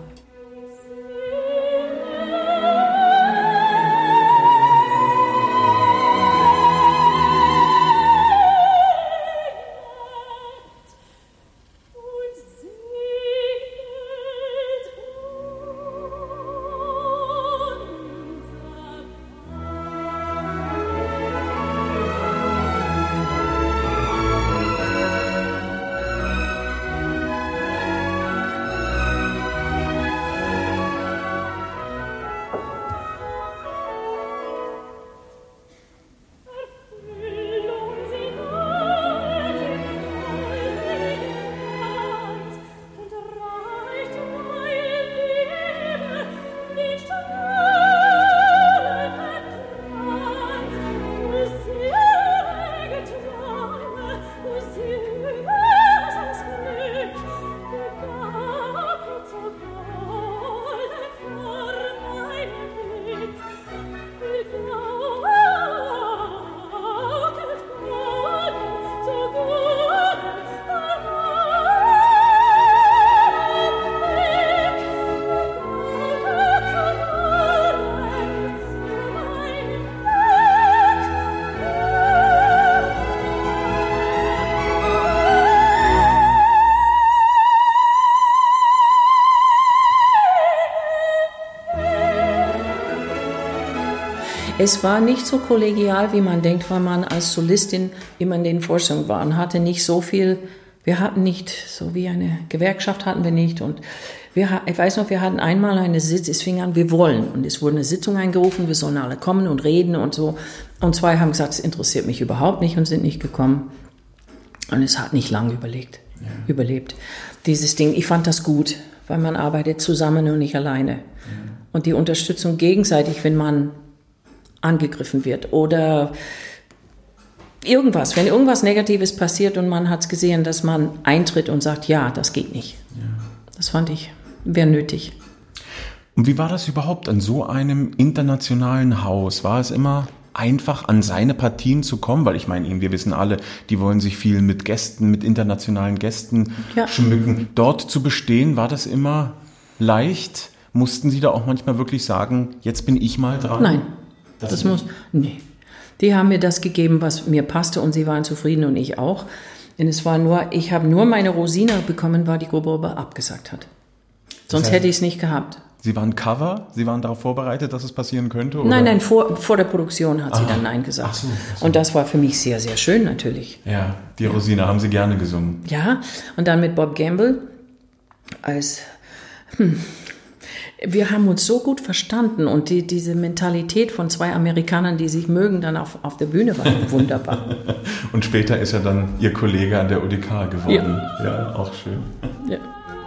Es war nicht so kollegial, wie man denkt, weil man als Solistin immer in den Vorstellungen war und hatte nicht so viel, wir hatten nicht, so wie eine Gewerkschaft hatten wir nicht und wir, ich weiß noch, wir hatten einmal eine Sitzung, es fing an, wir wollen und es wurde eine Sitzung eingerufen, wir sollen alle kommen und reden und so und zwei haben gesagt, es interessiert mich überhaupt nicht und sind nicht gekommen und es hat nicht lange überlegt, ja. überlebt. Dieses Ding, ich fand das gut, weil man arbeitet zusammen und nicht alleine ja. und die Unterstützung gegenseitig, wenn man angegriffen wird oder irgendwas, wenn irgendwas Negatives passiert und man hat es gesehen, dass man eintritt und sagt, ja, das geht nicht. Ja. Das fand ich, wäre nötig. Und wie war das überhaupt an so einem internationalen Haus? War es immer einfach, an seine Partien zu kommen? Weil ich meine, wir wissen alle, die wollen sich viel mit Gästen, mit internationalen Gästen ja. schmücken. Dort zu bestehen, war das immer leicht? Mussten Sie da auch manchmal wirklich sagen, jetzt bin ich mal dran? Nein. Das, das muss, nee. Die haben mir das gegeben, was mir passte und sie waren zufrieden und ich auch. Denn es war nur, ich habe nur meine Rosine bekommen, weil die Gruppe aber abgesagt hat. Sonst das heißt, hätte ich es nicht gehabt. Sie waren Cover? Sie waren darauf vorbereitet, dass es passieren könnte? Oder? Nein, nein, vor, vor der Produktion hat Aha. sie dann Nein gesagt. Ach so, ach so. Und das war für mich sehr, sehr schön natürlich. Ja, die Rosine ja. haben Sie gerne gesungen. Ja, und dann mit Bob Gamble als... Hm, wir haben uns so gut verstanden und die, diese Mentalität von zwei Amerikanern, die sich mögen, dann auf, auf der Bühne war wunderbar. Und später ist er dann Ihr Kollege an der U D K geworden. Ja, ja auch schön. Ja.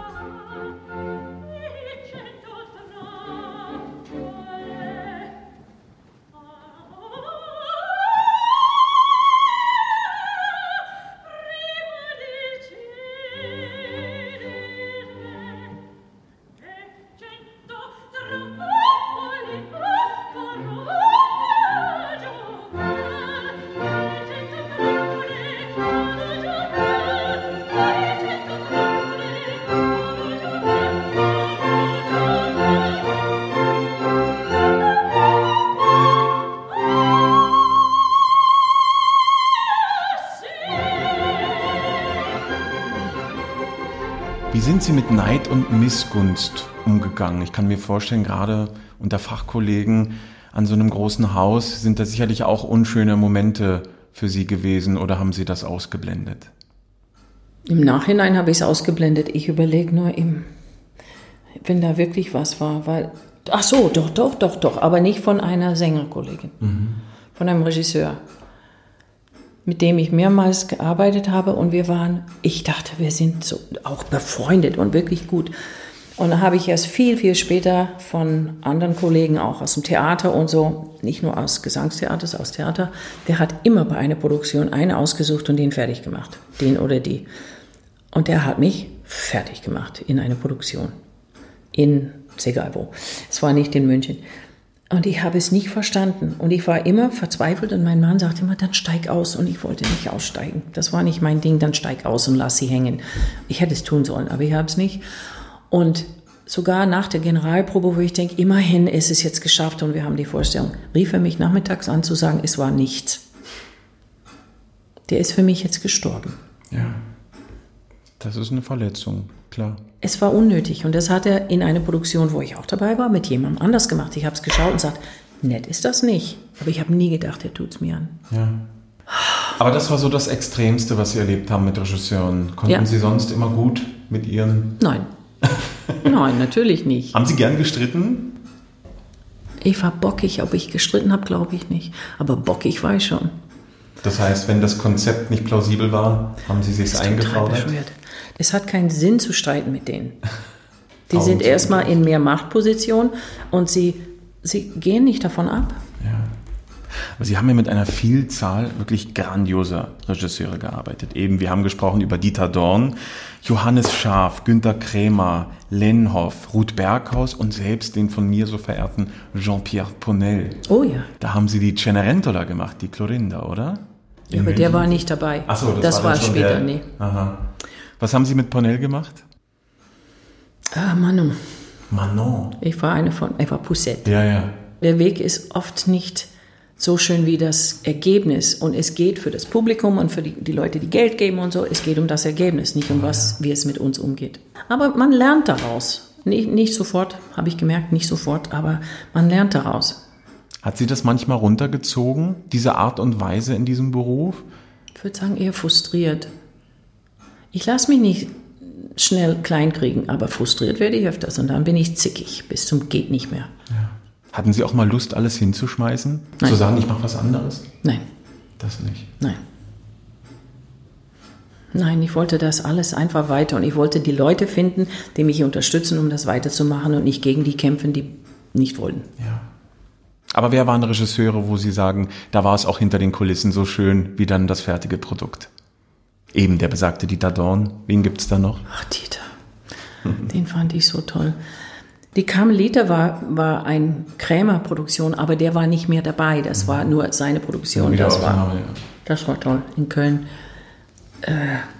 Wie sind Sie mit Neid und Missgunst umgegangen? Ich kann mir vorstellen, gerade unter Fachkollegen an so einem großen Haus sind da sicherlich auch unschöne Momente für Sie gewesen oder haben Sie das ausgeblendet? Im Nachhinein habe ich es ausgeblendet. Ich überlege nur, im, wenn da wirklich was war, weil, ach so, doch, doch, doch, doch, aber nicht von einer Sängerkollegin, mhm. von einem Regisseur, mit dem ich mehrmals gearbeitet habe und wir waren, ich dachte, wir sind so auch befreundet und wirklich gut. Und dann habe ich erst viel, viel später von anderen Kollegen, auch aus dem Theater und so, nicht nur aus Gesangstheaters, aus Theater, der hat immer bei einer Produktion einen ausgesucht und den fertig gemacht, den oder die. Und der hat mich fertig gemacht in einer Produktion, in Segalbo. Es war nicht in München. Und ich habe es nicht verstanden. Und ich war immer verzweifelt und mein Mann sagte immer, dann steig aus. Und ich wollte nicht aussteigen. Das war nicht mein Ding, dann steig aus und lass sie hängen. Ich hätte es tun sollen, aber ich habe es nicht. Und sogar nach der Generalprobe, wo ich denke, immerhin ist es jetzt geschafft und wir haben die Vorstellung, rief er mich nachmittags an zu sagen, es war nichts. Der ist für mich jetzt gestorben. Ja, das ist eine Verletzung, klar. Es war unnötig und das hat er in einer Produktion, wo ich auch dabei war, mit jemandem anders gemacht. Ich habe es geschaut und gesagt, nett ist das nicht. Aber ich habe nie gedacht, er tut es mir an. Ja. Aber das war so das Extremste, was Sie erlebt haben mit Regisseuren. Konnten ja. Sie sonst immer gut mit Ihren... Nein. Nein, natürlich nicht. Haben Sie gern gestritten? Ich war bockig. Ob ich gestritten habe, glaube ich nicht. Aber bockig war ich schon. Das heißt, wenn das Konzept nicht plausibel war, haben Sie sich eingefordert? Es hat keinen Sinn zu streiten mit denen. Die Augen sind erstmal in mehr Machtposition und sie, sie gehen nicht davon ab. Ja. Aber Sie haben ja mit einer Vielzahl wirklich grandioser Regisseure gearbeitet. Eben, wir haben gesprochen über Dieter Dorn, Johannes Schaaf, Günter Krämer, Lenhoff, Ruth Berghaus und selbst den von mir so verehrten Jean-Pierre Ponel. Oh ja. Da haben Sie die Cenerentola gemacht, die Clorinda, oder? Ja, aber der war nicht dabei. Ach so, das, das war, war später, der, nee. Aha. Was haben Sie mit Ponel gemacht? Ah, Manon. Manon. Ich war eine von, ich war Poussette. Ja, ja. Der Weg ist oft nicht so schön wie das Ergebnis. Und es geht für das Publikum und für die, die Leute, die Geld geben und so, es geht um das Ergebnis, nicht um was, wie es mit uns umgeht. Aber man lernt daraus. Nicht, nicht sofort, habe ich gemerkt, nicht sofort, aber man lernt daraus. Hat Sie das manchmal runtergezogen, diese Art und Weise in diesem Beruf? Ich würde sagen, eher frustriert. Ich lasse mich nicht schnell kleinkriegen, aber frustriert werde ich öfters und dann bin ich zickig, bis zum geht nicht mehr. Ja. Hatten Sie auch mal Lust, alles hinzuschmeißen? Nein. Zu sagen, ich mache was anderes? Nein, Das nicht. nein. Nein, ich wollte das alles einfach weiter und ich wollte die Leute finden, die mich unterstützen, um das weiterzumachen und nicht gegen die kämpfen, die nicht wollten. Ja. Aber wer waren Regisseure, wo Sie sagen, da war es auch hinter den Kulissen so schön wie dann das fertige Produkt? Eben der besagte Dieter Dorn. Wen gibt's da noch? Ach, Dieter, den fand ich so toll. Die Karmeliter war, war eine Krämer-Produktion, aber der war nicht mehr dabei. Das war nur seine Produktion. Wieder Das war, Aufnahme, ja. das war toll in Köln. Äh,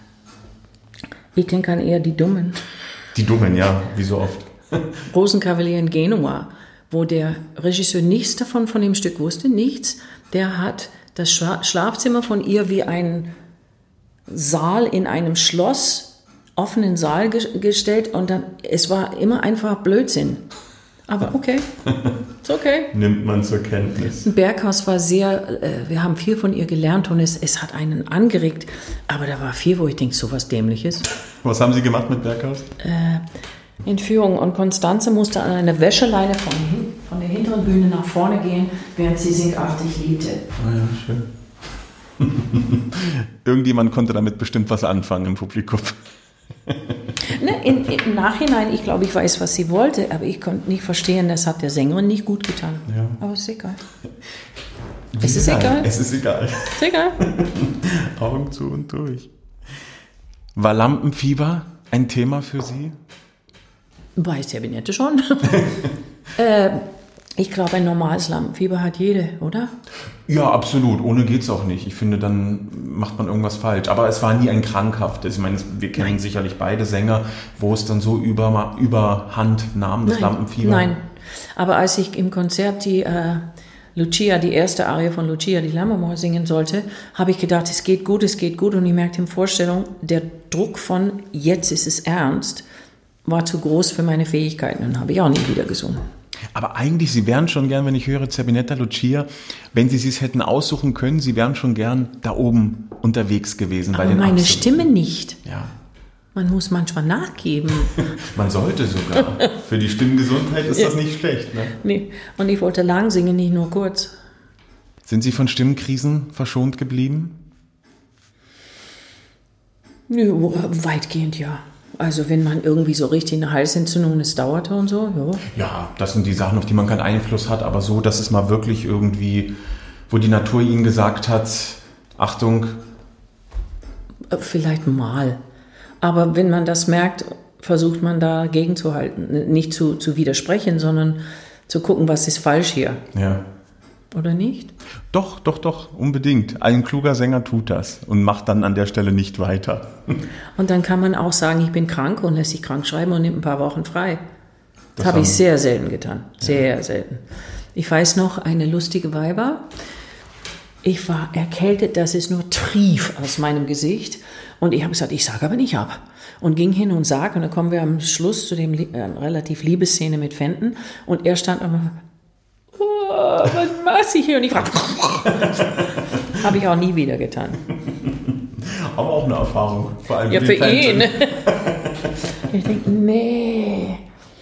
ich denke an eher die Dummen. Die Dummen, ja, wie so oft. Rosenkavalier in Genua, wo der Regisseur nichts davon von dem Stück wusste, nichts. Der hat das Schla- Schlafzimmer von ihr wie ein Saal in einem Schloss, offenen Saal ge- gestellt und dann, es war immer einfach Blödsinn. Aber okay, ist okay. Nimmt man zur Kenntnis. Berghaus war sehr, äh, wir haben viel von ihr gelernt und es, es hat einen angeregt, aber da war viel, wo ich denke, so was Dämliches. Was haben Sie gemacht mit Berghaus? Entführung und Konstanze musste an einer Wäscheleine von, hin- von der hinteren Bühne nach vorne gehen, während sie singartig liebte. Ah ja, schön. Irgendjemand konnte damit bestimmt was anfangen im Publikum. Ne, in, Im Nachhinein, ich glaube, ich weiß, was sie wollte, aber ich konnte nicht verstehen, das hat der Sängerin nicht gut getan. Ja. Aber es ist egal. Es ist egal. Es ist egal. Ist egal. Augen zu und durch. War Lampenfieber ein Thema für Sie? Weiß der Binette schon. äh, ich glaube, ein normales Lampenfieber hat jede, oder? Ja, absolut. Ohne geht's auch nicht. Ich finde, dann macht man irgendwas falsch. Aber es war nie ein krankhaftes. Ich meine, wir kennen Nein. sicherlich beide Sänger, wo es dann so über, überhand nahm, das Nein. Lampenfieber. Nein, aber als ich im Konzert die äh, Lucia, die erste Arie von Lucia, die Lammermoor singen sollte, habe ich gedacht, es geht gut, es geht gut. Und ich merkte in Vorstellung, der Druck von jetzt ist es ernst, war zu groß für meine Fähigkeiten. Und habe ich auch nie wieder gesungen. Aber eigentlich, Sie wären schon gern, wenn ich höre, Zerbinetta Lucia, wenn Sie es hätten aussuchen können, Sie wären schon gern da oben unterwegs gewesen bei Aber den meine Absoluten. Stimme nicht. Ja, Man muss manchmal nachgeben. man sollte sogar. Für die Stimmgesundheit ist Ja. das nicht schlecht. Ne? Nee. Und ich wollte lang singen, nicht nur kurz. Sind Sie von Stimmkrisen verschont geblieben? Nö, weitgehend ja. Also wenn man irgendwie so richtig eine Halsentzündung, es dauerte und so, ja. Ja, das sind die Sachen, auf die man keinen Einfluss hat, aber so, dass es mal wirklich irgendwie, wo die Natur Ihnen gesagt hat, Achtung. Äh, Vielleicht mal. Aber wenn man das merkt, versucht man dagegen zu halten. Nicht zu, zu widersprechen, sondern zu gucken, was ist falsch hier. Ja. Oder nicht? Doch, doch, doch, unbedingt. Ein kluger Sänger tut das und macht dann an der Stelle nicht weiter. Und dann kann man auch sagen, ich bin krank und lässt sich krank schreiben und nimmt ein paar Wochen frei. Das, Das habe ich haben- sehr selten getan. Sehr selten. Ich weiß noch, eine lustige Weiber. Ich war erkältet, dass es nur trief aus meinem Gesicht. Und ich habe gesagt, ich sage aber nicht ab. Und ging hin und sag, und dann kommen wir am Schluss zu dem äh, relativ Liebesszene mit Fenton. Und er stand immer, oh, was machst du hier? Und ich frage, habe ich auch nie wieder getan. Aber auch eine Erfahrung. Vor allem Ja, den für Fans. ihn. Ich denke, nee.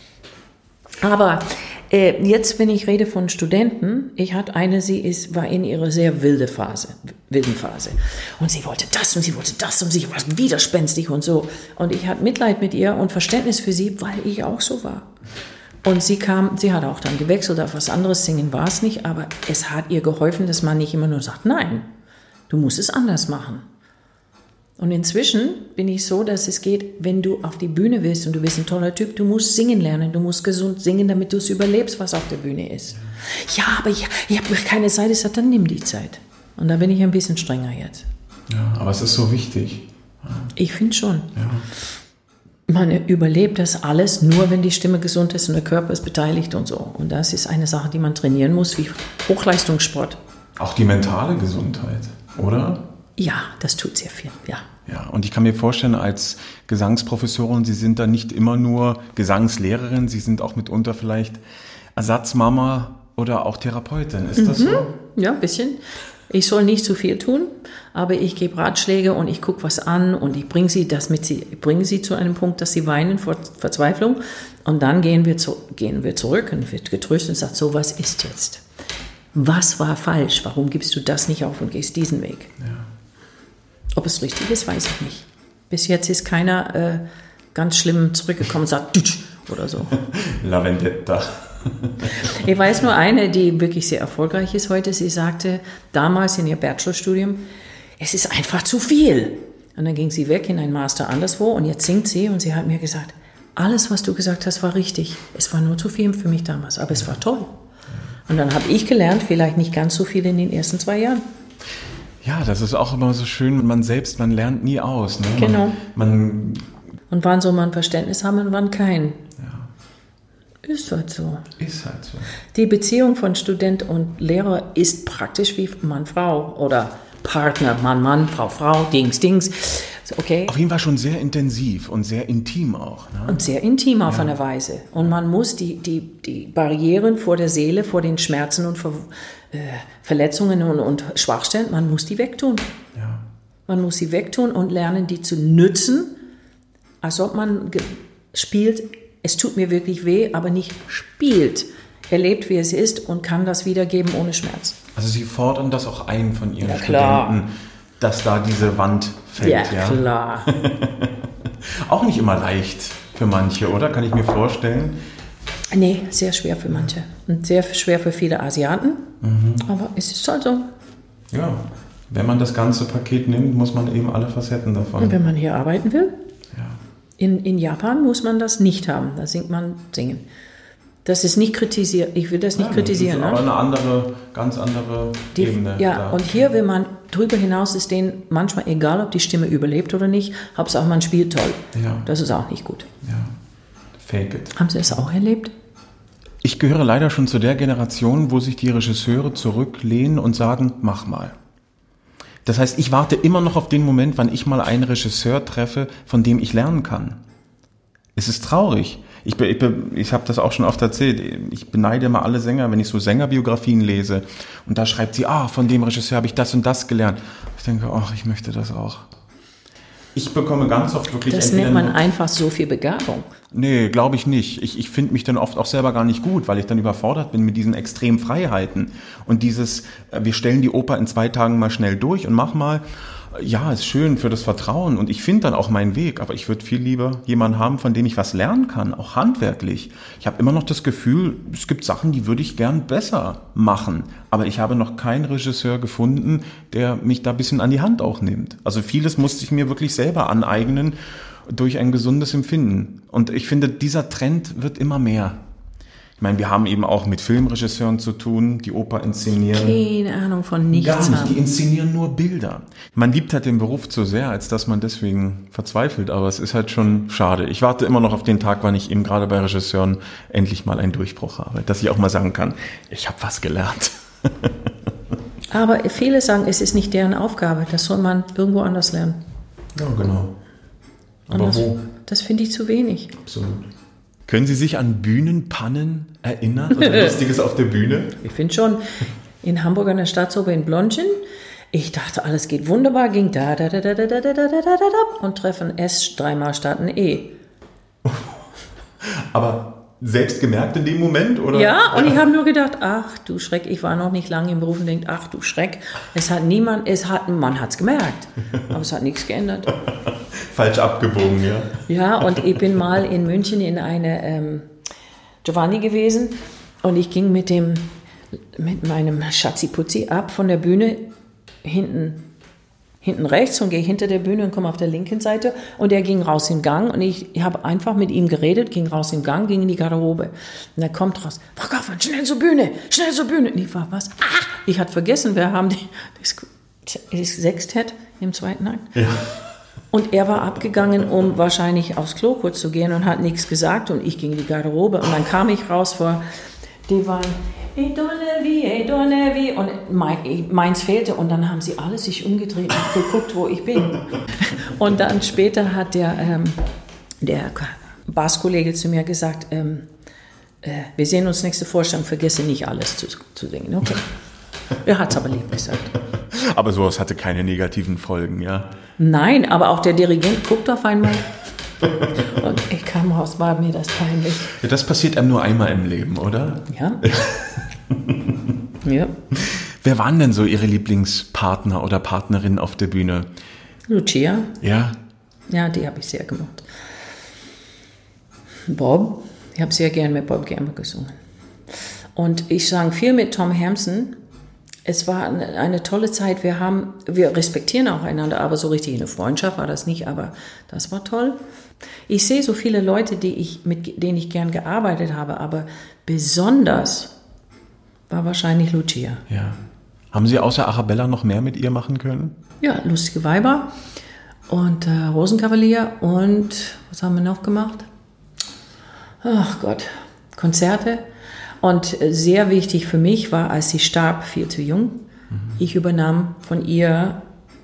Aber äh, jetzt, wenn ich rede von Studenten, ich hatte eine, sie ist, war in ihrer sehr wilde Phase, wilden Phase. Und sie wollte das und sie wollte das und sie war widerspenstig und so. Und ich hatte Mitleid mit ihr und Verständnis für sie, weil ich auch so war. Und sie kam, sie hat auch dann gewechselt auf was anderes, singen war es nicht, aber es hat ihr geholfen, dass man nicht immer nur sagt, nein, du musst es anders machen. Und inzwischen bin ich so, dass es geht, wenn du auf die Bühne willst und du bist ein toller Typ, du musst singen lernen, du musst gesund singen, damit du es überlebst, was auf der Bühne ist. Ja, aber ich, ich habe keine Zeit, ich sage, dann nimm die Zeit. Und da bin ich ein bisschen strenger jetzt. Ja, aber es ist so wichtig. Ich finde schon. Ja. Man überlebt das alles nur, wenn die Stimme gesund ist und der Körper ist beteiligt und so. Und das ist eine Sache, die man trainieren muss, wie Hochleistungssport. Auch die mentale Gesundheit, oder? Ja, das tut sehr viel, ja. Ja, und ich kann mir vorstellen, als Gesangsprofessorin, Sie sind da nicht immer nur Gesangslehrerin, Sie sind auch mitunter vielleicht Ersatzmama oder auch Therapeutin. Ist das so? Ja, ein bisschen. Ich soll nicht zu viel tun, aber ich gebe Ratschläge und ich gucke was an und ich bringe sie, das mit sie, bringe sie zu einem Punkt, dass sie weinen vor Verzweiflung. Und dann gehen wir, zu, gehen wir zurück und wird getröstet und sagt, so, was ist jetzt? Was war falsch? Warum gibst du das nicht auf und gehst diesen Weg? Ja. Ob es richtig ist, weiß ich nicht. Bis jetzt ist keiner äh, ganz schlimm zurückgekommen und sagt, Dütsch, oder so. La Vendetta. Ich weiß nur eine, die wirklich sehr erfolgreich ist heute. Sie sagte damals in ihr Bachelorstudium, es ist einfach zu viel. Und dann ging sie weg in ein Master anderswo und jetzt singt sie und sie hat mir gesagt, alles, was du gesagt hast, war richtig. Es war nur zu viel für mich damals, aber es war toll. Und dann habe ich gelernt, vielleicht nicht ganz so viel in den ersten zwei Jahren. Ja, das ist auch immer so schön, man selbst, man lernt nie aus. Ne? Genau. Man, man Und wann soll man Verständnis haben und wann kein? ja, Ist halt so. ist halt so. Die Beziehung von Student und Lehrer ist praktisch wie Mann-Frau oder Partner, Mann-Mann, Frau-Frau, Dings, Dings. Okay. Auf jeden Fall schon sehr intensiv und sehr intim auch. Ne? Und sehr intim auf eine Weise. Und man muss die, die, die Barrieren vor der Seele, vor den Schmerzen und Ver, äh, Verletzungen und, und Schwachstellen, man muss die wegtun. Ja. Man muss sie wegtun und lernen, die zu nützen, als ob man ge- spielt, es tut mir wirklich weh, aber nicht spielt. Erlebt, wie es ist und kann das wiedergeben ohne Schmerz. Also Sie fordern das auch ein von Ihren Ja, klar. Studenten, dass da diese Wand fällt. Ja, Ja, klar. Auch nicht immer leicht für manche, oder? Kann ich mir vorstellen. Nee, sehr schwer für manche. Und sehr schwer für viele Asiaten. Mhm. Aber es ist halt so. Ja, wenn man das ganze Paket nimmt, muss man eben alle Facetten davon. Und wenn man hier arbeiten will, Ja. in, in Japan muss man das nicht haben. Da singt man singen. Das ist nicht kritisiert. Ich will das nicht Ja, kritisieren. Das ist aber Ne? eine andere, ganz andere Die, Ebene. ja, da. und hier will man, drüber hinaus ist denen manchmal egal, ob die Stimme überlebt oder nicht. Hauptsache man spielt toll. Ja. Das ist auch nicht gut. Ja. Fake it. Haben Sie das auch erlebt? Ich gehöre leider schon zu der Generation, wo sich die Regisseure zurücklehnen und sagen, mach mal. Das heißt, ich warte immer noch auf den Moment, wann ich mal einen Regisseur treffe, von dem ich lernen kann. Es ist traurig. Ich, be, ich, be, ich habe das auch schon oft erzählt. Ich beneide immer alle Sänger, wenn ich so Sängerbiografien lese. Und da schreibt sie, ah, von dem Regisseur habe ich das und das gelernt. Ich denke, ach, ich möchte das auch. Ich bekomme ganz oft wirklich... Das entweder nennt man nur- einfach so viel Begabung. Nee, glaube ich nicht. Ich, ich finde mich dann oft auch selber gar nicht gut, weil ich dann überfordert bin mit diesen extremen Freiheiten. Und dieses, äh, wir stellen die Oper in zwei Tagen mal schnell durch und mach mal, ja, ist schön für das Vertrauen und ich finde dann auch meinen Weg, aber ich würde viel lieber jemanden haben, von dem ich was lernen kann, auch handwerklich. Ich habe immer noch das Gefühl, es gibt Sachen, die würde ich gern besser machen, aber ich habe noch keinen Regisseur gefunden, der mich da ein bisschen an die Hand auch nimmt. Also vieles musste ich mir wirklich selber aneignen durch ein gesundes Empfinden. Und ich finde, dieser Trend wird immer mehr. Ich meine, wir haben eben auch mit Filmregisseuren zu tun, die Oper inszenieren. Keine Ahnung von nichts Gar nicht, die haben. inszenieren nur Bilder. Man liebt halt den Beruf zu sehr, als dass man deswegen verzweifelt, aber es ist halt schon schade. Ich warte immer noch auf den Tag, wann ich eben gerade bei Regisseuren endlich mal einen Durchbruch habe, dass ich auch mal sagen kann, ich habe was gelernt. Aber viele sagen, es ist nicht deren Aufgabe. Das soll man irgendwo anders lernen. Ja, genau. Aber Anders, wo? das finde ich zu wenig. Absolut. Können Sie sich an Bühnenpannen erinnern? Oder Lustiges auf der Bühne? Ich finde schon, in Hamburg an der Staatsoper in Blondchen, ich dachte, alles geht wunderbar, ging da, da, da, da, da, da, da, da, da, da, und treffen S dreimal statt ein E. Aber selbst gemerkt in dem Moment? Oder? Ja, und ich habe nur gedacht, ach du Schreck, ich war noch nicht lange im Beruf und denkt, ach du Schreck, es hat niemand, es hat, man hat es gemerkt, aber es hat nichts geändert. Falsch abgebogen, ja. Ja, und ich bin mal in München in eine ähm, Giovanni gewesen und ich ging mit dem, mit meinem Schatzi-Putzi ab von der Bühne hinten, hinten rechts und gehe hinter der Bühne und komme auf der linken Seite und er ging raus im Gang und ich, ich habe einfach mit ihm geredet, ging raus im Gang, ging in die Garderobe und er kommt raus, Frau Kaufmann, schnell zur Bühne, schnell zur Bühne. Und ich war, was? Ah, ich hatte vergessen, wir haben die, das, das Sextett im zweiten Akt. Ja. Und er war abgegangen, um wahrscheinlich aufs Klo kurz zu gehen und hat nichts gesagt. Und ich ging in die Garderobe und dann kam ich raus vor, die waren, hey Donnevi, hey Donnevi. Und mein, meins fehlte. Und dann haben sie alle sich umgedreht und geguckt, wo ich bin. Und dann später hat der, ähm, der Basskollege zu mir gesagt, ähm, äh, wir sehen uns nächste Vorstellung, vergesse nicht alles zu, zu singen. Okay. Er hat es aber lieb gesagt. Aber sowas hatte keine negativen Folgen, ja? Nein, aber auch der Dirigent guckt auf einmal. Und ich kam raus, war mir das peinlich. Ja, das passiert einem nur einmal im Leben, oder? Ja. Ja. Wer waren denn so Ihre Lieblingspartner oder Partnerin auf der Bühne? Lucia. Ja. Ja, die habe ich sehr gemocht. Bob. Ich habe sehr gern mit Bob Gamble gesungen. Und ich sang viel mit Tom Hampson. Es war eine, eine tolle Zeit. Wir haben, wir respektieren auch einander, aber so richtig eine Freundschaft war das nicht, aber das war toll. Ich sehe so viele Leute, die ich, mit denen ich gern gearbeitet habe, aber besonders war wahrscheinlich Lucia. Ja. Haben Sie außer Arabella noch mehr mit ihr machen können? Ja, Lustige Weiber und äh, Rosenkavalier und was haben wir noch gemacht? Ach Gott, Konzerte. Und sehr wichtig für mich war, als sie starb, viel zu jung, mhm. ich übernahm von ihr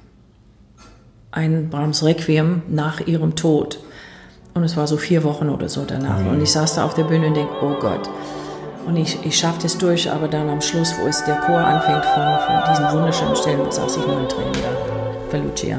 ein Brahms Requiem nach ihrem Tod. Und es war so vier Wochen oder so danach. Mhm. Und ich saß da auf der Bühne und denke, oh Gott. Und ich, ich schaffte es durch, aber dann am Schluss, wo es der Chor anfängt von, von diesen wunderschönen Stellen, saß ich nur in Tränen da. Für Lucia.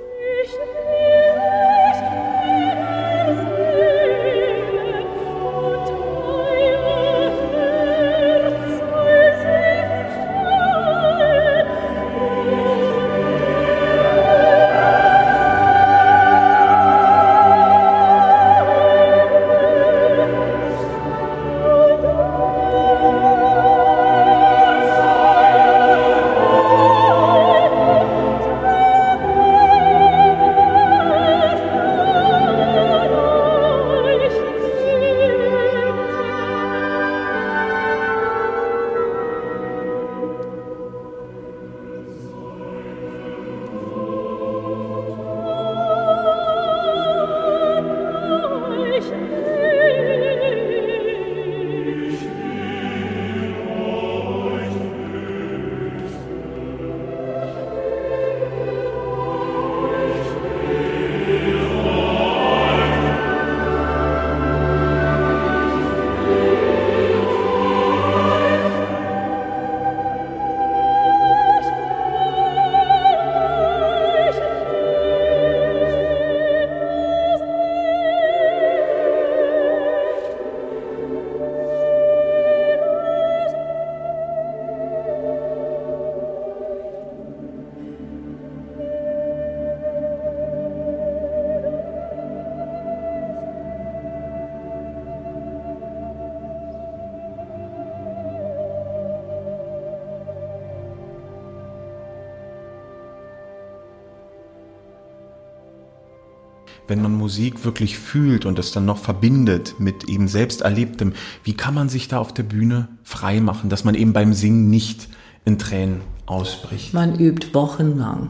Wenn man Musik wirklich fühlt und es dann noch verbindet mit eben selbst Erlebtem, wie kann man sich da auf der Bühne frei machen, dass man eben beim Singen nicht in Tränen ausbricht? Man übt wochenlang.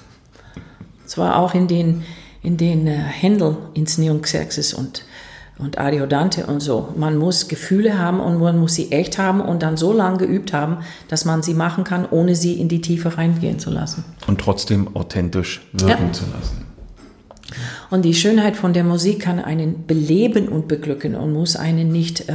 Zwar auch in den, in den äh, Händel-Inszenierungen Xerxes und, und Ariodante und so. Man muss Gefühle haben und man muss sie echt haben und dann so lange geübt haben, dass man sie machen kann, ohne sie in die Tiefe reingehen zu lassen. Und trotzdem authentisch wirken Ja. zu lassen. Und die Schönheit von der Musik kann einen beleben und beglücken und muss einen nicht äh,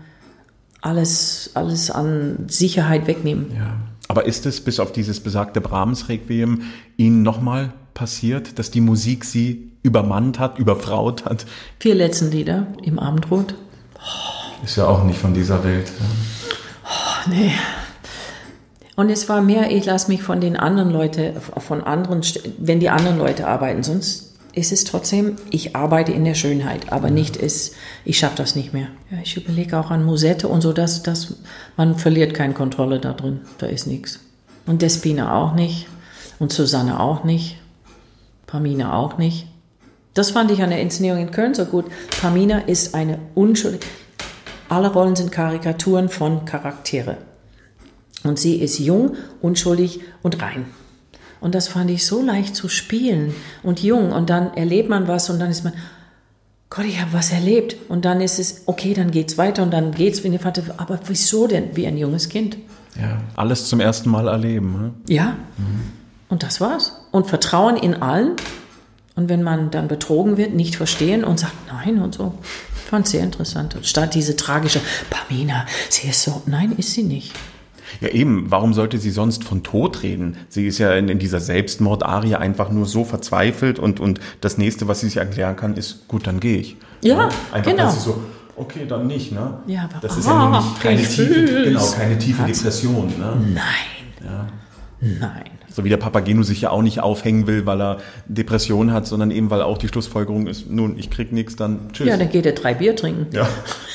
alles, alles an Sicherheit wegnehmen. Ja. Aber ist es bis auf dieses besagte Brahms-Requiem Ihnen nochmal passiert, dass die Musik Sie übermannt hat, überfraut hat? Vier letzten Lieder im Abendrot. Ist ja auch nicht von dieser Welt. Oh, nee. Und es war mehr, ich lasse mich von den anderen Leuten, von anderen, wenn die anderen Leute arbeiten, sonst ist es trotzdem, ich arbeite in der Schönheit, aber nicht ist, ich schaffe das nicht mehr. Ja, ich überlege auch an Musette und so, dass, dass man verliert keine Kontrolle da drin, da ist nichts. Und Despina auch nicht und Susanne auch nicht, Pamina auch nicht. Das fand ich an der Inszenierung in Köln so gut. Pamina ist eine unschuldige, alle Rollen sind Karikaturen von Charaktere. Und sie ist jung, unschuldig und rein. Und das fand ich so leicht zu spielen und jung. Und dann erlebt man was und dann ist man, Gott, ich habe was erlebt. Und dann ist es, okay, dann geht's weiter und dann geht's wie eine Vater. Aber wieso denn? Wie ein junges Kind. Ja, alles zum ersten Mal erleben. Ne? Ja, mhm. Und das war's. Und Vertrauen in allen Und wenn man dann betrogen wird, nicht verstehen und sagt nein und so. Ich fand es sehr interessant. Statt diese tragische, Pamina, sie ist so, nein, ist sie nicht. Ja eben, warum sollte sie sonst von Tod reden? Sie ist ja in, in dieser Selbstmordarie einfach nur so verzweifelt und, und das Nächste, was sie sich erklären kann, ist, gut, dann gehe ich. Ja, einfach, genau. Dass sie so, okay, dann nicht, ne? Ja, aber das ist oh, ja nämlich keine tiefe, Gefühl. genau, keine tiefe Hat's- Depression, ne? Nein, Ja. nein. So wie der Papageno sich ja auch nicht aufhängen will, weil er Depression hat, sondern eben, weil auch die Schlussfolgerung ist, nun, ich krieg nichts, dann tschüss. Ja, dann geht er drei Bier trinken. ja.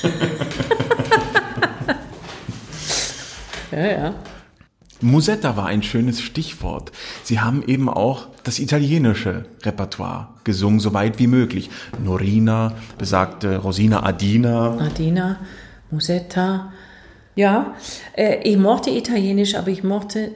Ja, ja. Musetta war ein schönes Stichwort. Sie haben eben auch das italienische Repertoire gesungen, so weit wie möglich. Norina, besagte Rosina Adina. Adina, Musetta. Ja, äh, ich mochte Italienisch, aber ich mochte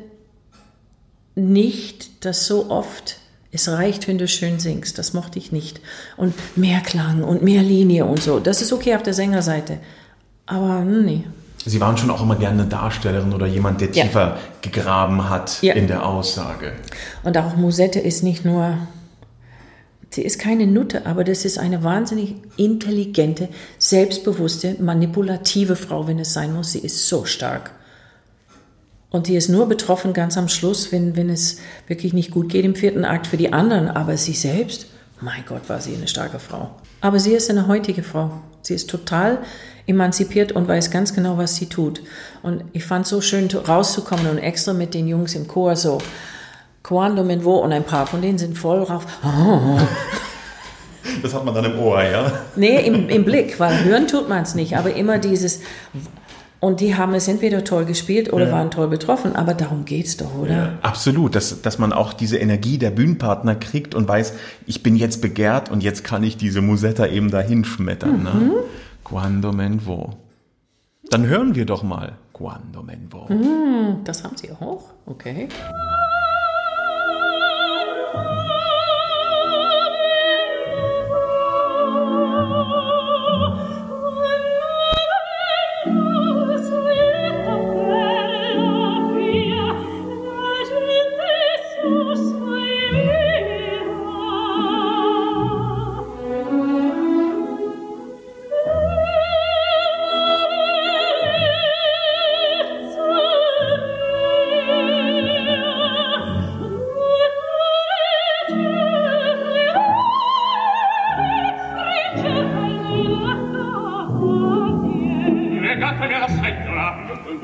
nicht, dass so oft es reicht, wenn du schön singst. Das mochte ich nicht. Und mehr Klang und mehr Linie und so. Das ist okay auf der Sängerseite. Aber nee. Sie waren schon auch immer gerne eine Darstellerin oder jemand, der Ja. tiefer gegraben hat Ja. in der Aussage. Und auch Musette ist nicht nur, sie ist keine Nutte, aber das ist eine wahnsinnig intelligente, selbstbewusste, manipulative Frau, wenn es sein muss. Sie ist so stark. Und die ist nur betroffen ganz am Schluss, wenn, wenn es wirklich nicht gut geht im vierten Akt für die anderen. Aber sie selbst, mein Gott, war sie eine starke Frau. Aber sie ist eine heutige Frau. Sie ist total emanzipiert und weiß ganz genau, was sie tut. Und ich fand es so schön, rauszukommen und extra mit den Jungs im Chor so Quando men wo und ein paar von denen sind voll rauf. Oh. Das hat man dann im Ohr, ja? Nee, im, im Blick, weil hören tut man es nicht, aber immer dieses... Und die haben es entweder toll gespielt oder Ja. waren toll betroffen, aber darum geht's doch, oder? Ja, absolut, dass, dass man auch diese Energie der Bühnenpartner kriegt und weiß, ich bin jetzt begehrt und jetzt kann ich diese Musetta eben dahin schmettern. Mhm. Ne? Quando men vo. Dann hören wir doch mal Quando men vo. Mhm, das haben sie auch, okay. Legatemi alla seggiola.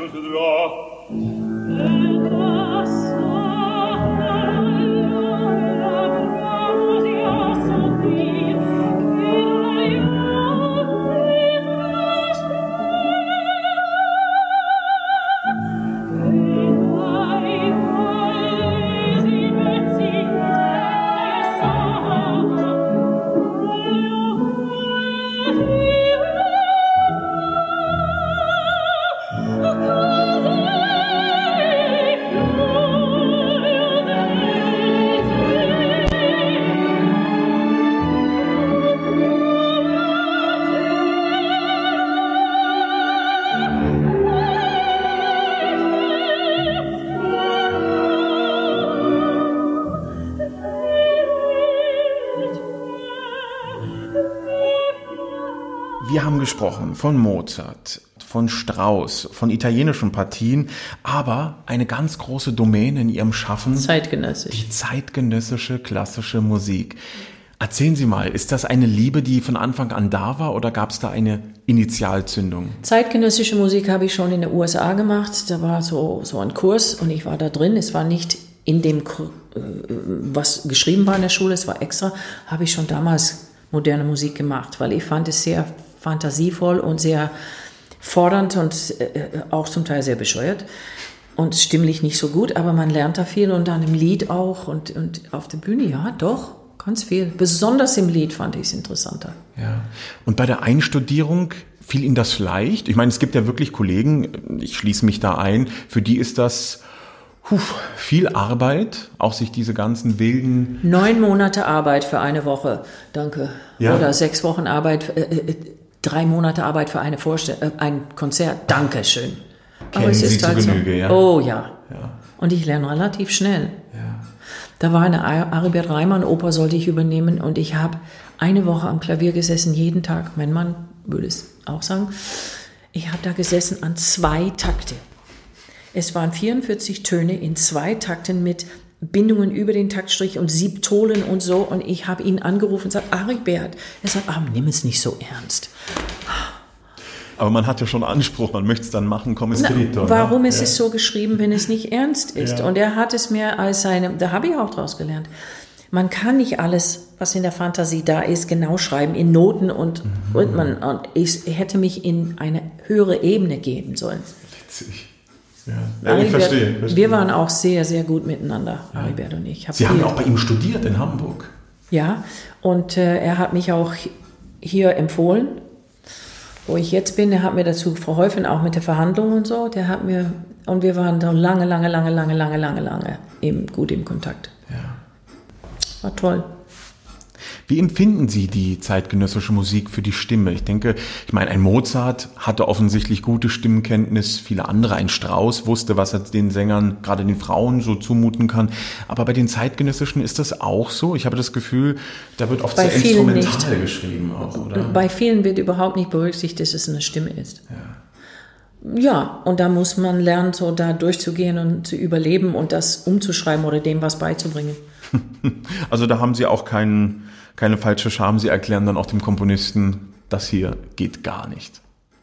Wir haben gesprochen von Mozart, von Strauss, von italienischen Partien, aber eine ganz große Domäne in ihrem Schaffen, Zeitgenössisch. die zeitgenössische klassische Musik. Erzählen Sie mal, ist das eine Liebe, die von Anfang an da war oder gab es da eine Initialzündung? Zeitgenössische Musik habe ich schon in den U S A gemacht. Da war so, so ein Kurs und ich war da drin. Es war nicht in dem, Kur- äh, was geschrieben war in der Schule, es war extra, habe ich schon damals moderne Musik gemacht, weil ich fand es sehr fantasievoll und sehr fordernd und äh, auch zum Teil sehr bescheuert und stimmlich nicht so gut, aber man lernt da viel und dann im Lied auch und, und auf der Bühne, ja doch, ganz viel. Besonders im Lied fand ich es interessanter. Ja. Und bei der Einstudierung fiel Ihnen das leicht? Ich meine, es gibt ja wirklich Kollegen, ich schließe mich da ein, für die ist das puh, viel Arbeit, auch sich diese ganzen wilden... Neun Monate Arbeit für eine Woche, danke. Ja. Oder sechs Wochen Arbeit, äh, äh, drei Monate Arbeit für eine Vorstell- äh, ein Konzert, danke schön. Kennen Sie zu Genüge, ja? Oh ja. Ja. Und ich lerne relativ schnell. Ja. Da war eine Aribert Reimann-Oper, sollte ich übernehmen. Und ich habe eine Woche am Klavier gesessen, jeden Tag. Mein Mann würde es auch sagen. Ich habe da gesessen an zwei Takte. Es waren vierundvierzig Töne in zwei Takten mit Bindungen über den Taktstrich und Siebtolen und so. Und ich habe ihn angerufen und gesagt, Aribert. Er sagt, ah, nimm es nicht so ernst. Aber man hat ja schon Anspruch, man möchte es dann machen, come scritto. Na, warum ne? ist ja. es so geschrieben, wenn es nicht ernst ist? Ja. Und er hat es mir als seine, da habe ich auch draus gelernt. Man kann nicht alles, was in der Fantasie da ist, genau schreiben in Noten und mhm. Rhythmen. Und ich hätte mich in eine höhere Ebene geben sollen. Witzig. Ja, ja ich verstehe, verstehe. Wir waren auch sehr, sehr gut miteinander, ja. Aribert und ich. Hab Sie haben auch bei ihm studiert in Hamburg. Ja, und äh, er hat mich auch hier empfohlen, wo ich jetzt bin. Er hat mir dazu verholfen, auch mit der Verhandlung und so. Der hat mir, und wir waren da lange, lange, lange, lange, lange, lange, lange eben gut im Kontakt. Ja. War toll. Wie empfinden Sie die zeitgenössische Musik für die Stimme? Ich denke, ich meine, ein Mozart hatte offensichtlich gute Stimmkenntnis, viele andere, ein Strauss wusste, was er den Sängern, gerade den Frauen, so zumuten kann. Aber bei den zeitgenössischen ist das auch so? Ich habe das Gefühl, da wird oft bei sehr vielen instrumental nicht. geschrieben auch, oder? Bei vielen wird überhaupt nicht berücksichtigt, dass es eine Stimme ist. Ja. Ja, und da muss man lernen, so da durchzugehen und zu überleben und das umzuschreiben oder dem was beizubringen. Also da haben Sie auch keinen, keine falsche Scham. Sie erklären dann auch dem Komponisten, das hier geht gar nicht.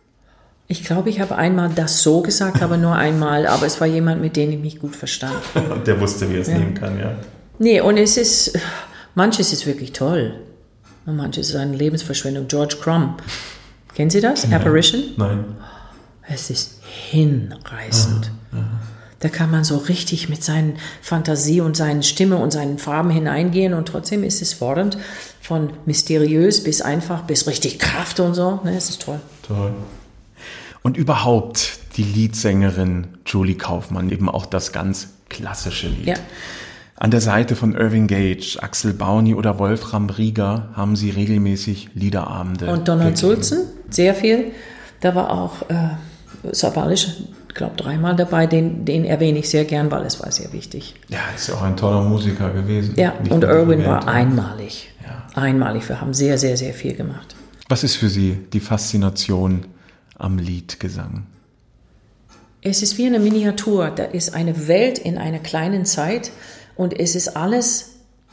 Ich glaube, ich habe einmal das so gesagt, aber nur einmal. Aber es war jemand, mit dem ich mich gut verstand. Der wusste, wie er es ja. nehmen kann, ja. Nee, und es ist, manches ist wirklich toll. Und manches ist eine Lebensverschwendung. George Crumb. Kennen Sie das? Nein. Apparition? Nein. Es ist hinreißend. Aha, aha. Da kann man so richtig mit seinen Fantasie und seinen Stimme und seinen Farben hineingehen und trotzdem ist es fordernd, von mysteriös bis einfach, bis richtig Kraft und so. Ne, es ist toll. Toll. Und überhaupt die Leadsängerin Julie Kaufmann, eben auch das ganz klassische Lied. Ja. An der Seite von Irving Gage, Axel Bauni oder Wolfram Rieger haben sie regelmäßig Liederabende. Und Donald gegeben. Sulzen, sehr viel. Da war auch äh, Savalisch, ich glaube, dreimal dabei. Den, den erwähne ich sehr gern, weil es war sehr wichtig. Ja, ist ja auch ein toller Musiker gewesen. Ja, Nicht und nur Irwin erwähnt, war aber- einmalig. Ja. Einmalig. Wir haben sehr, sehr, sehr viel gemacht. Was ist für Sie die Faszination am Liedgesang? Es ist wie eine Miniatur. Da ist eine Welt in einer kleinen Zeit und es ist alles,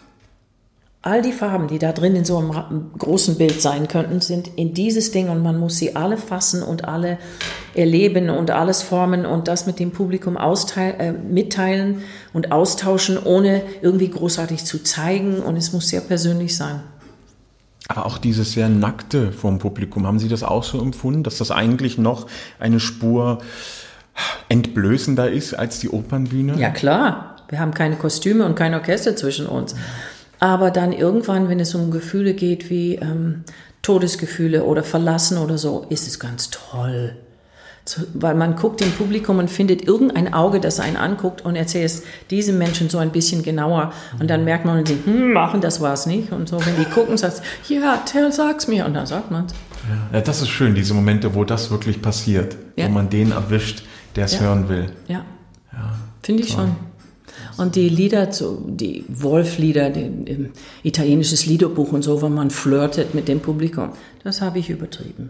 all die Farben, die da drin in so einem ra- großen Bild sein könnten, sind in dieses Ding und man muss sie alle fassen und alle erleben und alles formen und das mit dem Publikum austeil- äh, mitteilen und austauschen, ohne irgendwie großartig zu zeigen und es muss sehr persönlich sein. Aber auch dieses sehr Nackte vom Publikum, haben Sie das auch so empfunden, dass das eigentlich noch eine Spur entblößender ist als die Opernbühne? Ja klar, wir haben keine Kostüme und kein Orchester zwischen uns. Aber dann irgendwann, wenn es um Gefühle geht wie ähm, Todesgefühle oder Verlassen oder so, ist es ganz toll. So, weil man guckt im Publikum und findet irgendein Auge, das einen anguckt und erzählt es diesem Menschen so ein bisschen genauer. Und dann merkt man, und sie hm, machen, das war's nicht. Und so, wenn die gucken, sagt ja, tell, sag's mir. Und dann sagt man es. Ja, ja, das ist schön, diese Momente, wo das wirklich passiert. Ja. Wo man den erwischt, der es Ja. hören will. Ja, Ja. finde ich Toll. schon. Und die Lieder, so die Wolf-Lieder, die- die- italienisches Liederbuch und so, wo man flirtet mit dem Publikum, das habe ich übertrieben.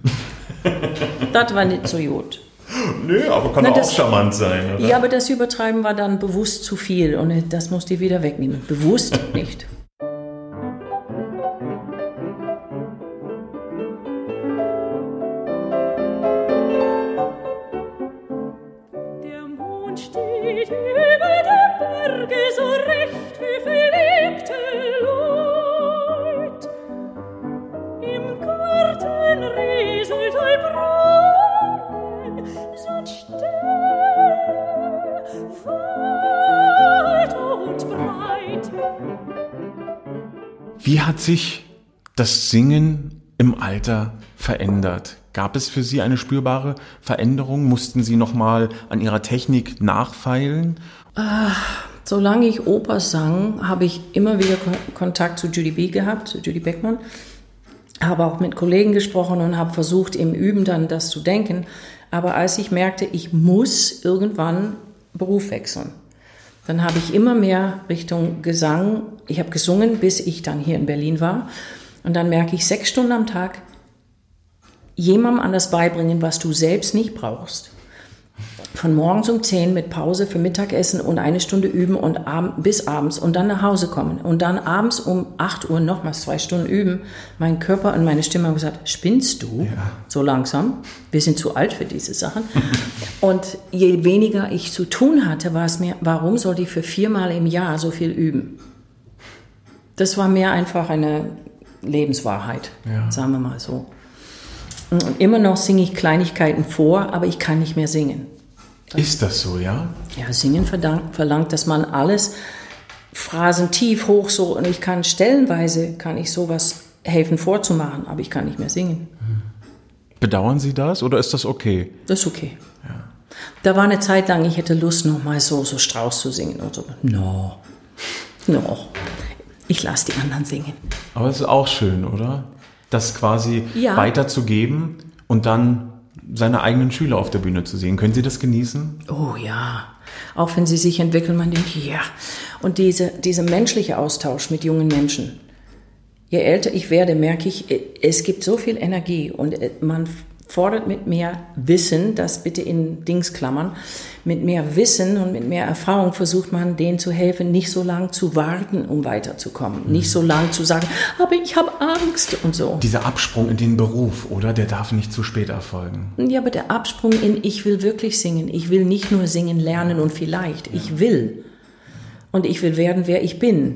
Das war nicht so gut. Nö, aber kann Na, auch das- charmant sein, oder? Ja, aber das Übertreiben war dann bewusst zu viel und das musste ich wieder wegnehmen. Bewusst nicht. Der Mond steht über der Berge so recht wie verlegte Leut. Im Garten rieselt ein Brunnen, so still, weit und breit. Wie hat sich das Singen im Alter verändert? Gab es für Sie eine spürbare Veränderung? Mussten Sie nochmal an Ihrer Technik nachfeilen? Solange ich Oper sang, habe ich immer wieder Ko- Kontakt zu Judy B. gehabt, zu Judy Beckmann. Habe auch mit Kollegen gesprochen und habe versucht, im Üben dann das zu denken. Aber als ich merkte, ich muss irgendwann Beruf wechseln, Dann habe ich immer mehr Richtung Gesang, ich habe gesungen, bis ich dann hier in Berlin war. Und dann merke ich, sechs Stunden am Tag jemandem anders beibringen, was du selbst nicht brauchst. Von morgens um zehn mit Pause für Mittagessen und eine Stunde üben und ab, bis abends und dann nach Hause kommen. Und dann abends um acht Uhr nochmals zwei Stunden üben. Mein Körper und meine Stimme haben gesagt, spinnst du? Ja. So langsam. Wir sind zu alt für diese Sachen. Und je weniger ich zu tun hatte, war es mir, warum sollte ich für viermal im Jahr so viel üben? Das war mehr einfach eine Lebenswahrheit, Ja. sagen wir mal so. Und immer noch singe ich Kleinigkeiten vor, aber ich kann nicht mehr singen. Ist das so, ja? Ja, Singen verdank, verlangt, dass man alles Phrasen tief, hoch, so, und ich kann stellenweise, kann ich sowas helfen vorzumachen, aber ich kann nicht mehr singen. Bedauern Sie das oder ist das okay? Das ist okay. Ja. Da war eine Zeit lang, ich hätte Lust, noch mal so, so Strauß zu singen und so. No, no, ich lasse die anderen singen. Aber es ist auch schön, oder? Das quasi Ja. weiterzugeben und dann seine eigenen Schüler auf der Bühne zu sehen. Können Sie das genießen? Oh ja, auch wenn sie sich entwickeln, man denkt, ja. Und diese, dieser menschliche Austausch mit jungen Menschen. Je älter ich werde, merke ich, es gibt so viel Energie und man fordert mit mehr Wissen, das bitte in Dings klammern, mit mehr Wissen und mit mehr Erfahrung versucht man, denen zu helfen, nicht so lange zu warten, um weiterzukommen. Mhm. Nicht so lange zu sagen, aber ich habe Angst und so. Dieser Absprung in den Beruf, oder? Der darf nicht zu spät erfolgen. Ja, aber der Absprung in ich will wirklich singen. Ich will nicht nur singen lernen und vielleicht. Ja. Ich will. Und ich will werden, wer ich bin.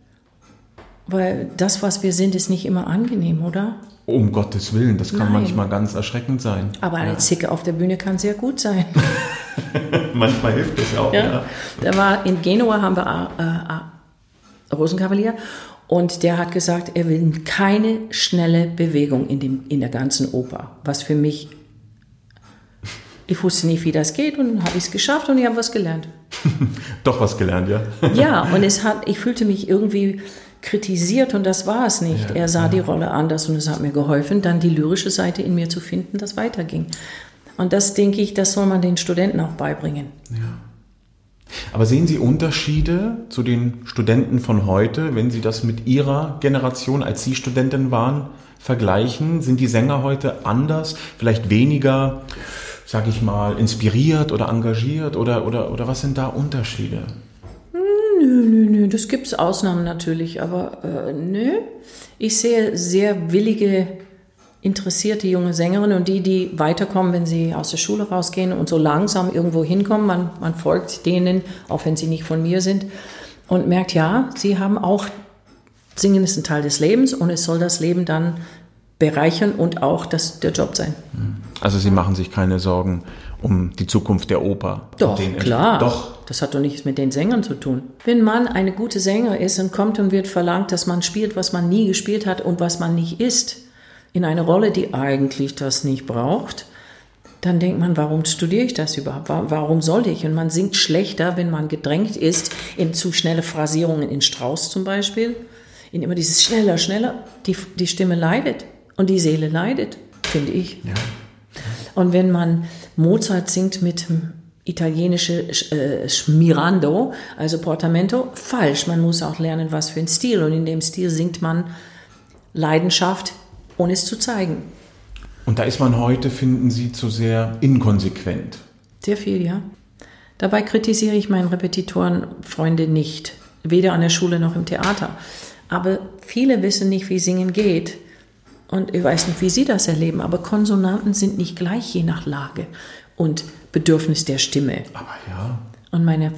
Weil das, was wir sind, ist nicht immer angenehm, oder? Um Gottes Willen, das kann Nein. manchmal ganz erschreckend sein. Aber eine ja. Zicke auf der Bühne kann sehr gut sein. Manchmal hilft es auch, ja. ja. Da war in Genua haben wir äh, äh, Rosenkavalier und der hat gesagt, er will keine schnelle Bewegung in, dem, in der ganzen Oper. Was für mich, ich wusste nicht, wie das geht und habe es geschafft und ich habe was gelernt. Doch was gelernt, ja. Ja, und es hat, ich fühlte mich irgendwie kritisiert und das war es nicht. Ja, er sah ja. die Rolle anders und es hat mir geholfen, dann die lyrische Seite in mir zu finden, das weiterging. Und das, denke ich, das soll man den Studenten auch beibringen. Ja. Aber sehen Sie Unterschiede zu den Studenten von heute, wenn Sie das mit Ihrer Generation, als Sie Studentin waren, vergleichen? Sind die Sänger heute anders, vielleicht weniger, sage ich mal, inspiriert oder engagiert oder, oder, oder was sind da Unterschiede? Nö, nö, nö, das gibt es Ausnahmen natürlich, aber äh, nö. Ich sehe sehr willige, interessierte junge Sängerinnen und die, die weiterkommen, wenn sie aus der Schule rausgehen und so langsam irgendwo hinkommen. Man, man folgt denen, auch wenn sie nicht von mir sind, und merkt, ja, sie haben auch, Singen ist ein Teil des Lebens und es soll das Leben dann bereichern und auch das, der Job sein. Also Sie machen sich keine Sorgen um die Zukunft der Oper? Doch, den klar. Doch. Das hat doch nichts mit den Sängern zu tun. Wenn man eine gute Sänger ist und kommt und wird verlangt, dass man spielt, was man nie gespielt hat und was man nicht ist, in eine Rolle, die eigentlich das nicht braucht, dann denkt man, warum studiere ich das überhaupt? Warum sollte ich? Und man singt schlechter, wenn man gedrängt ist in zu schnelle Phrasierungen in Strauß zum Beispiel. In immer dieses schneller, schneller. Die, die Stimme leidet und die Seele leidet, finde ich. Ja. Und wenn man Mozart singt mit italienische äh, Mirando, also Portamento, falsch. Man muss auch lernen, was für ein Stil. Und in dem Stil singt man Leidenschaft, ohne es zu zeigen. Und da ist man heute, finden Sie, zu sehr inkonsequent. Sehr viel, ja. Dabei kritisiere ich meinen Repetitorenfreunde nicht. Weder an der Schule noch im Theater. Aber viele wissen nicht, wie Singen geht. Und ich weiß nicht, wie Sie das erleben, aber Konsonanten sind nicht gleich je nach Lage und Bedürfnis der Stimme. Aber ja. Und meine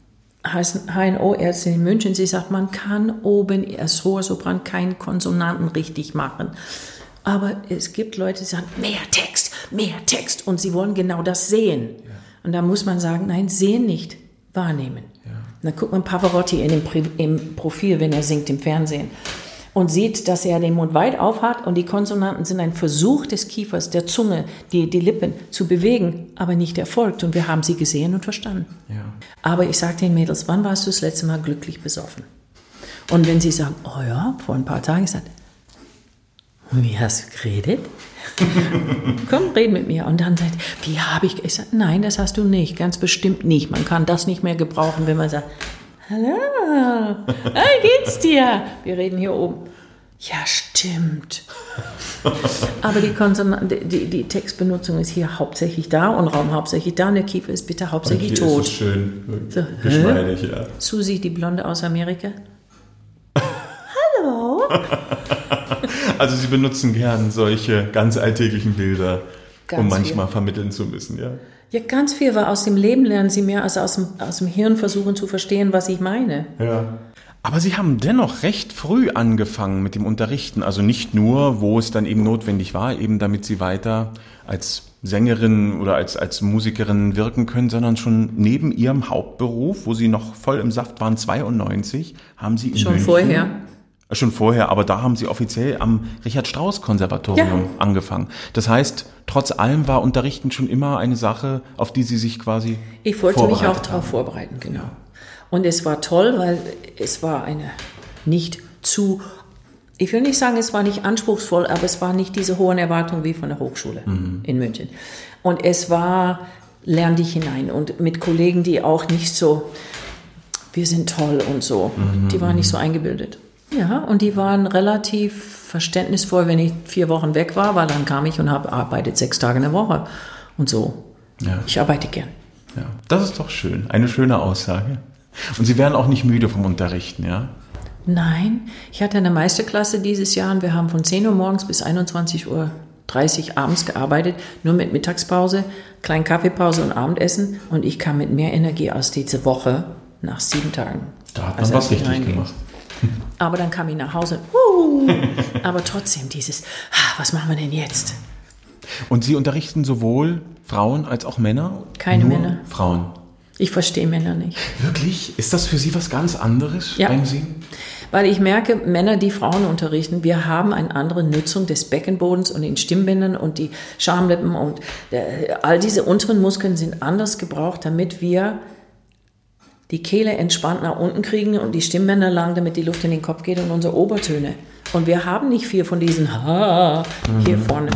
H N O-Ärztin in München, sie sagt, man kann oben als hoher Sopran keinen Konsonanten richtig machen. Aber es gibt Leute, die sagen, mehr Text, mehr Text. Und sie wollen genau das sehen. Ja. Und da muss man sagen, nein, sehen nicht, wahrnehmen. Ja. Und dann guckt man Pavarotti in dem im Profil, wenn er singt im Fernsehen. Und sieht, dass er den Mund weit auf hat und die Konsonanten sind ein Versuch des Kiefers, der Zunge, die, die Lippen zu bewegen, aber nicht erfolgt. Und wir haben sie gesehen und verstanden. Ja. Aber ich sage den Mädels, wann warst du das letzte Mal glücklich besoffen? Und wenn sie sagen, oh ja, vor ein paar Tagen, ich sage, Wie hast du geredet? Komm, red mit mir. Und dann sagt, wie habe ich... Ich sage, nein, das hast du nicht. Ganz bestimmt nicht. Man kann das nicht mehr gebrauchen, wenn man sagt, hallo, wie geht's dir? Wir reden hier oben. Ja, stimmt. Aber die, Konsonan- die, die Textbenutzung ist hier hauptsächlich da und Raum hauptsächlich da und der Kiefer ist bitte hauptsächlich Hier tot. ist es schön So, geschmeidig, ja. Susi, die Blonde aus Amerika. Hallo. Also Sie benutzen gern solche ganz alltäglichen Bilder, Ganz um manchmal viel. vermitteln zu müssen, ja. Ja, ganz viel, weil aus dem Leben lernen Sie mehr als aus dem, aus dem Hirn versuchen zu verstehen, was ich meine. Ja. Aber Sie haben dennoch recht früh angefangen mit dem Unterrichten. Also nicht nur, wo es dann eben notwendig war, eben damit Sie weiter als Sängerin oder als, als Musikerin wirken können, sondern schon neben Ihrem Hauptberuf, wo Sie noch voll im Saft waren, zweiundneunzig, haben Sie in Schon München, vorher. Schon vorher, aber da haben Sie offiziell am Richard-Strauss-Konservatorium Ja. angefangen. Das heißt, trotz allem war Unterrichten schon immer eine Sache, auf die Sie sich quasi Ich wollte mich auch vorbereitet darauf haben. vorbereiten, genau. Und es war toll, weil es war eine nicht zu, ich will nicht sagen, es war nicht anspruchsvoll, aber es war nicht diese hohen Erwartungen wie von der Hochschule Mhm. in München. Und es war, lern dich hinein und mit Kollegen, die auch nicht so, wir sind toll und so, Mhm. die waren nicht so eingebildet. Ja, und die waren relativ verständnisvoll, wenn ich vier Wochen weg war, weil dann kam ich und habe arbeitet sechs Tage in der Woche und so. Ja. Ich arbeite gern. Ja, das ist doch schön. Eine schöne Aussage. Und Sie werden auch nicht müde vom Unterrichten, ja? Nein, ich hatte eine Meisterklasse dieses Jahr und wir haben von zehn Uhr morgens bis einundzwanzig Uhr dreißig abends gearbeitet, nur mit Mittagspause, kleinen Kaffeepause und Abendessen und ich kam mit mehr Energie aus dieser Woche nach sieben Tagen. Da hat man Also was als ich richtig reinging. gemacht. Aber dann kam ich nach Hause, uh, aber trotzdem dieses, ah, was machen wir denn jetzt? Und Sie unterrichten sowohl Frauen als auch Männer? Keine Nur Männer. Frauen. Ich verstehe Männer nicht. Wirklich? Ist das für Sie was ganz anderes Ja. beim Singen? Weil ich merke, Männer, die Frauen unterrichten, wir haben eine andere Nutzung des Beckenbodens und den Stimmbändern und die Schamlippen und äh, all diese unteren Muskeln sind anders gebraucht, damit wir die Kehle entspannt nach unten kriegen und die Stimmbänder lang, damit die Luft in den Kopf geht und unsere Obertöne. Und wir haben nicht viel von diesen Ha hier vorne.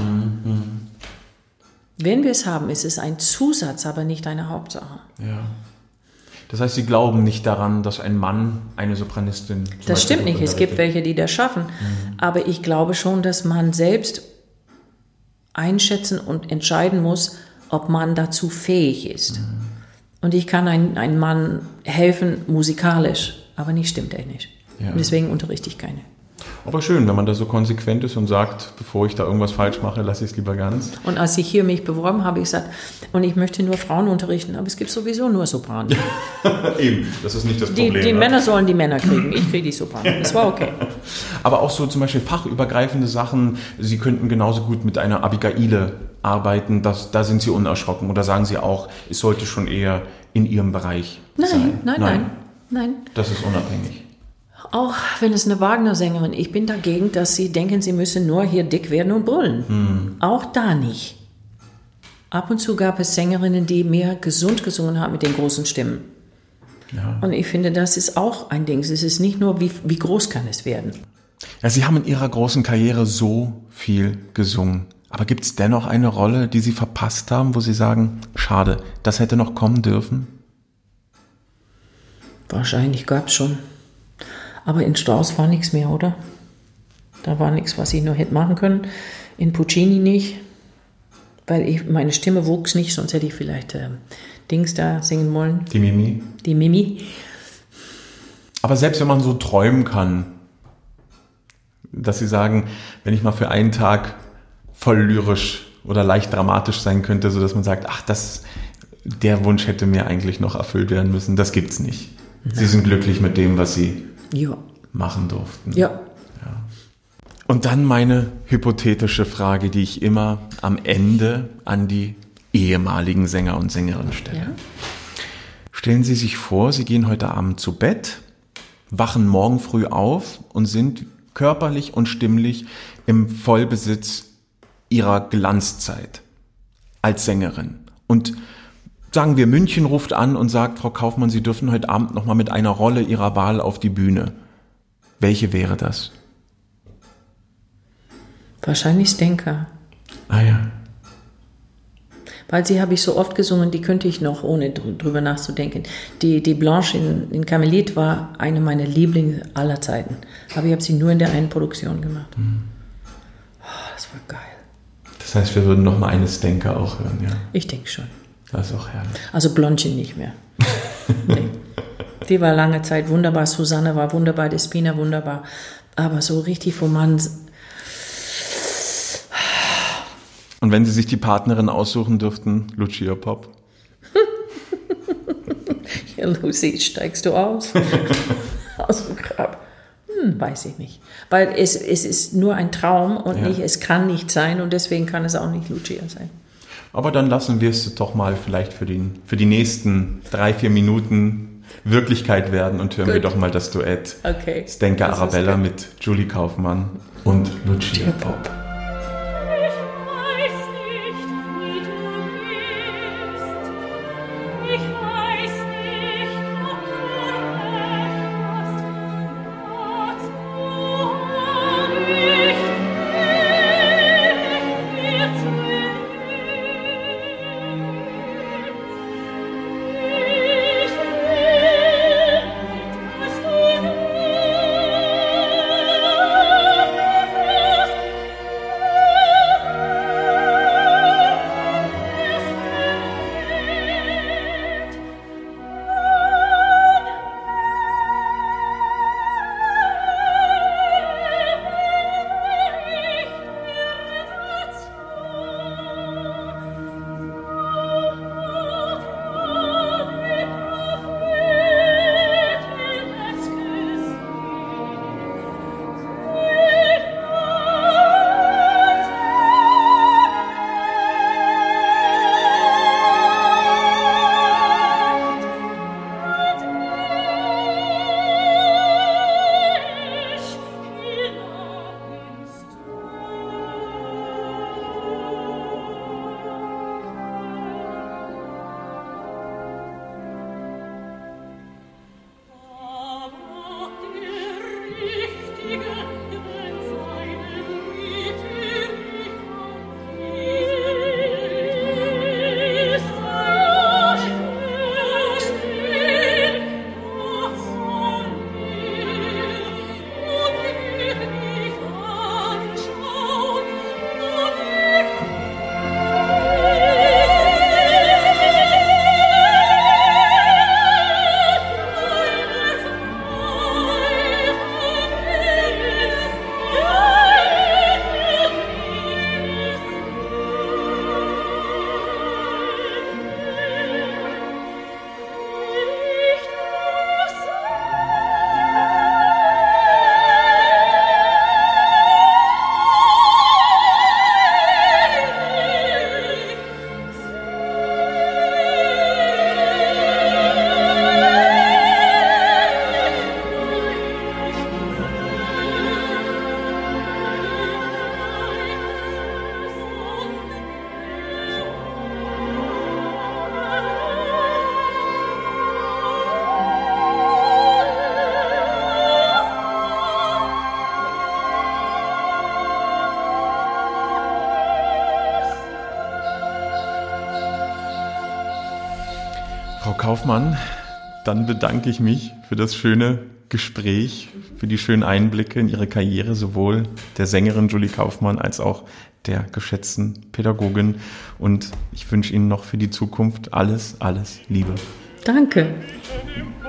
Wenn wir es haben, ist es ein Zusatz, aber nicht eine Hauptsache. Ja. Das heißt, Sie glauben nicht daran, dass ein Mann eine Sopranistin... zum Das Beispiel stimmt nicht. Es gibt unterrichtet? welche, die das schaffen. Aber ich glaube schon, dass man selbst einschätzen und entscheiden muss, ob man dazu fähig ist. Und ich kann einem Mann helfen musikalisch, aber nicht stimmtechnisch. Ja. Und deswegen unterrichte ich keine. Aber schön, wenn man da so konsequent ist und sagt, bevor ich da irgendwas falsch mache, lasse ich es lieber ganz. Und als ich hier mich beworben habe, ich gesagt, und ich möchte nur Frauen unterrichten, aber es gibt sowieso nur Sopranen. Eben, das ist nicht das Die, Problem. die ne? Männer sollen die Männer kriegen, ich kriege die Sopranen. Das war okay. Aber auch so zum Beispiel fachübergreifende Sachen, Sie könnten genauso gut mit einer Abigaile arbeiten, das, da sind Sie unerschrocken. Oder sagen Sie auch, es sollte schon eher in Ihrem Bereich Nein, sein? nein, nein, nein. Das ist unabhängig. Auch wenn es eine Wagner-Sängerin, ich bin dagegen, dass sie denken, sie müssen nur hier dick werden und brüllen. Hm. Auch da nicht. Ab und zu gab es Sängerinnen, die mehr gesund gesungen haben mit den großen Stimmen. Ja. Und ich finde, das ist auch ein Ding. Es ist nicht nur, wie, wie groß kann es werden. Ja, Sie haben in Ihrer großen Karriere so viel gesungen. Aber gibt es dennoch eine Rolle, die Sie verpasst haben, wo Sie sagen, schade, das hätte noch kommen dürfen? Wahrscheinlich gab es schon. Aber in Strauss war nichts mehr, oder? Da war nichts, was ich nur hätte machen können. In Puccini nicht, weil ich, meine Stimme wuchs nicht, sonst hätte ich vielleicht äh, Dings da singen wollen. Die Mimi? Die Mimi. Aber selbst wenn man so träumen kann, dass Sie sagen, wenn ich mal für einen Tag voll lyrisch oder leicht dramatisch sein könnte, so dass man sagt, ach, das, der Wunsch hätte mir eigentlich noch erfüllt werden müssen, das gibt's nicht. Sie sind glücklich mit dem, was Sie Ja. machen durften. Ja. Und dann meine hypothetische Frage, die ich immer am Ende an die ehemaligen Sänger und Sängerinnen stelle. Ja. Stellen Sie sich vor, Sie gehen heute Abend zu Bett, wachen morgen früh auf und sind körperlich und stimmlich im Vollbesitz Ihrer Glanzzeit als Sängerin. Und sagen wir, München ruft an und sagt, Frau Kaufmann, Sie dürfen heute Abend nochmal mit einer Rolle Ihrer Wahl auf die Bühne. Welche wäre das? Wahrscheinlich Stenka. Ah ja. Weil sie habe ich so oft gesungen, die könnte ich noch, ohne drü- drüber nachzudenken. Die, die Blanche in, in Karmelit war eine meiner Lieblings aller Zeiten. Aber ich habe sie nur in der einen Produktion gemacht. Mhm. Oh, das war geil. Das heißt, wir würden noch mal eine Stenka auch hören, ja. Ich denke schon. Das ist auch herrlich. Also Blondchen nicht mehr. Nee. Die war lange Zeit wunderbar, Susanne war wunderbar, Despina wunderbar. Aber so richtig, wo man... Und wenn Sie sich die Partnerin aussuchen dürften, Lucia Pop? Ja, Lucy, steigst du aus? Aus dem Grab? Hm, weiß ich nicht. Weil es, es ist nur ein Traum und Ja. nicht, es kann nicht sein und deswegen kann es auch nicht Lucia sein. Aber dann lassen wir es doch mal vielleicht für, den, für die nächsten drei, vier Minuten Wirklichkeit werden und hören Gut. wir doch mal das Duett Okay. Stenka Das ist Arabella gut. mit Julie Kaufmann und Lucia Pop. Ich weiß nicht, wie du bist. Ich weiß nicht, ob du recht hast. Dazu hab ich nicht viel zu reden. Ich will, dass du Frau Kaufmann, dann bedanke ich mich für das schöne Gespräch, für die schönen Einblicke in Ihre Karriere, sowohl der Sängerin Julie Kaufmann als auch der geschätzten Pädagogin. Und ich wünsche Ihnen noch für die Zukunft alles, alles Liebe. Danke. Im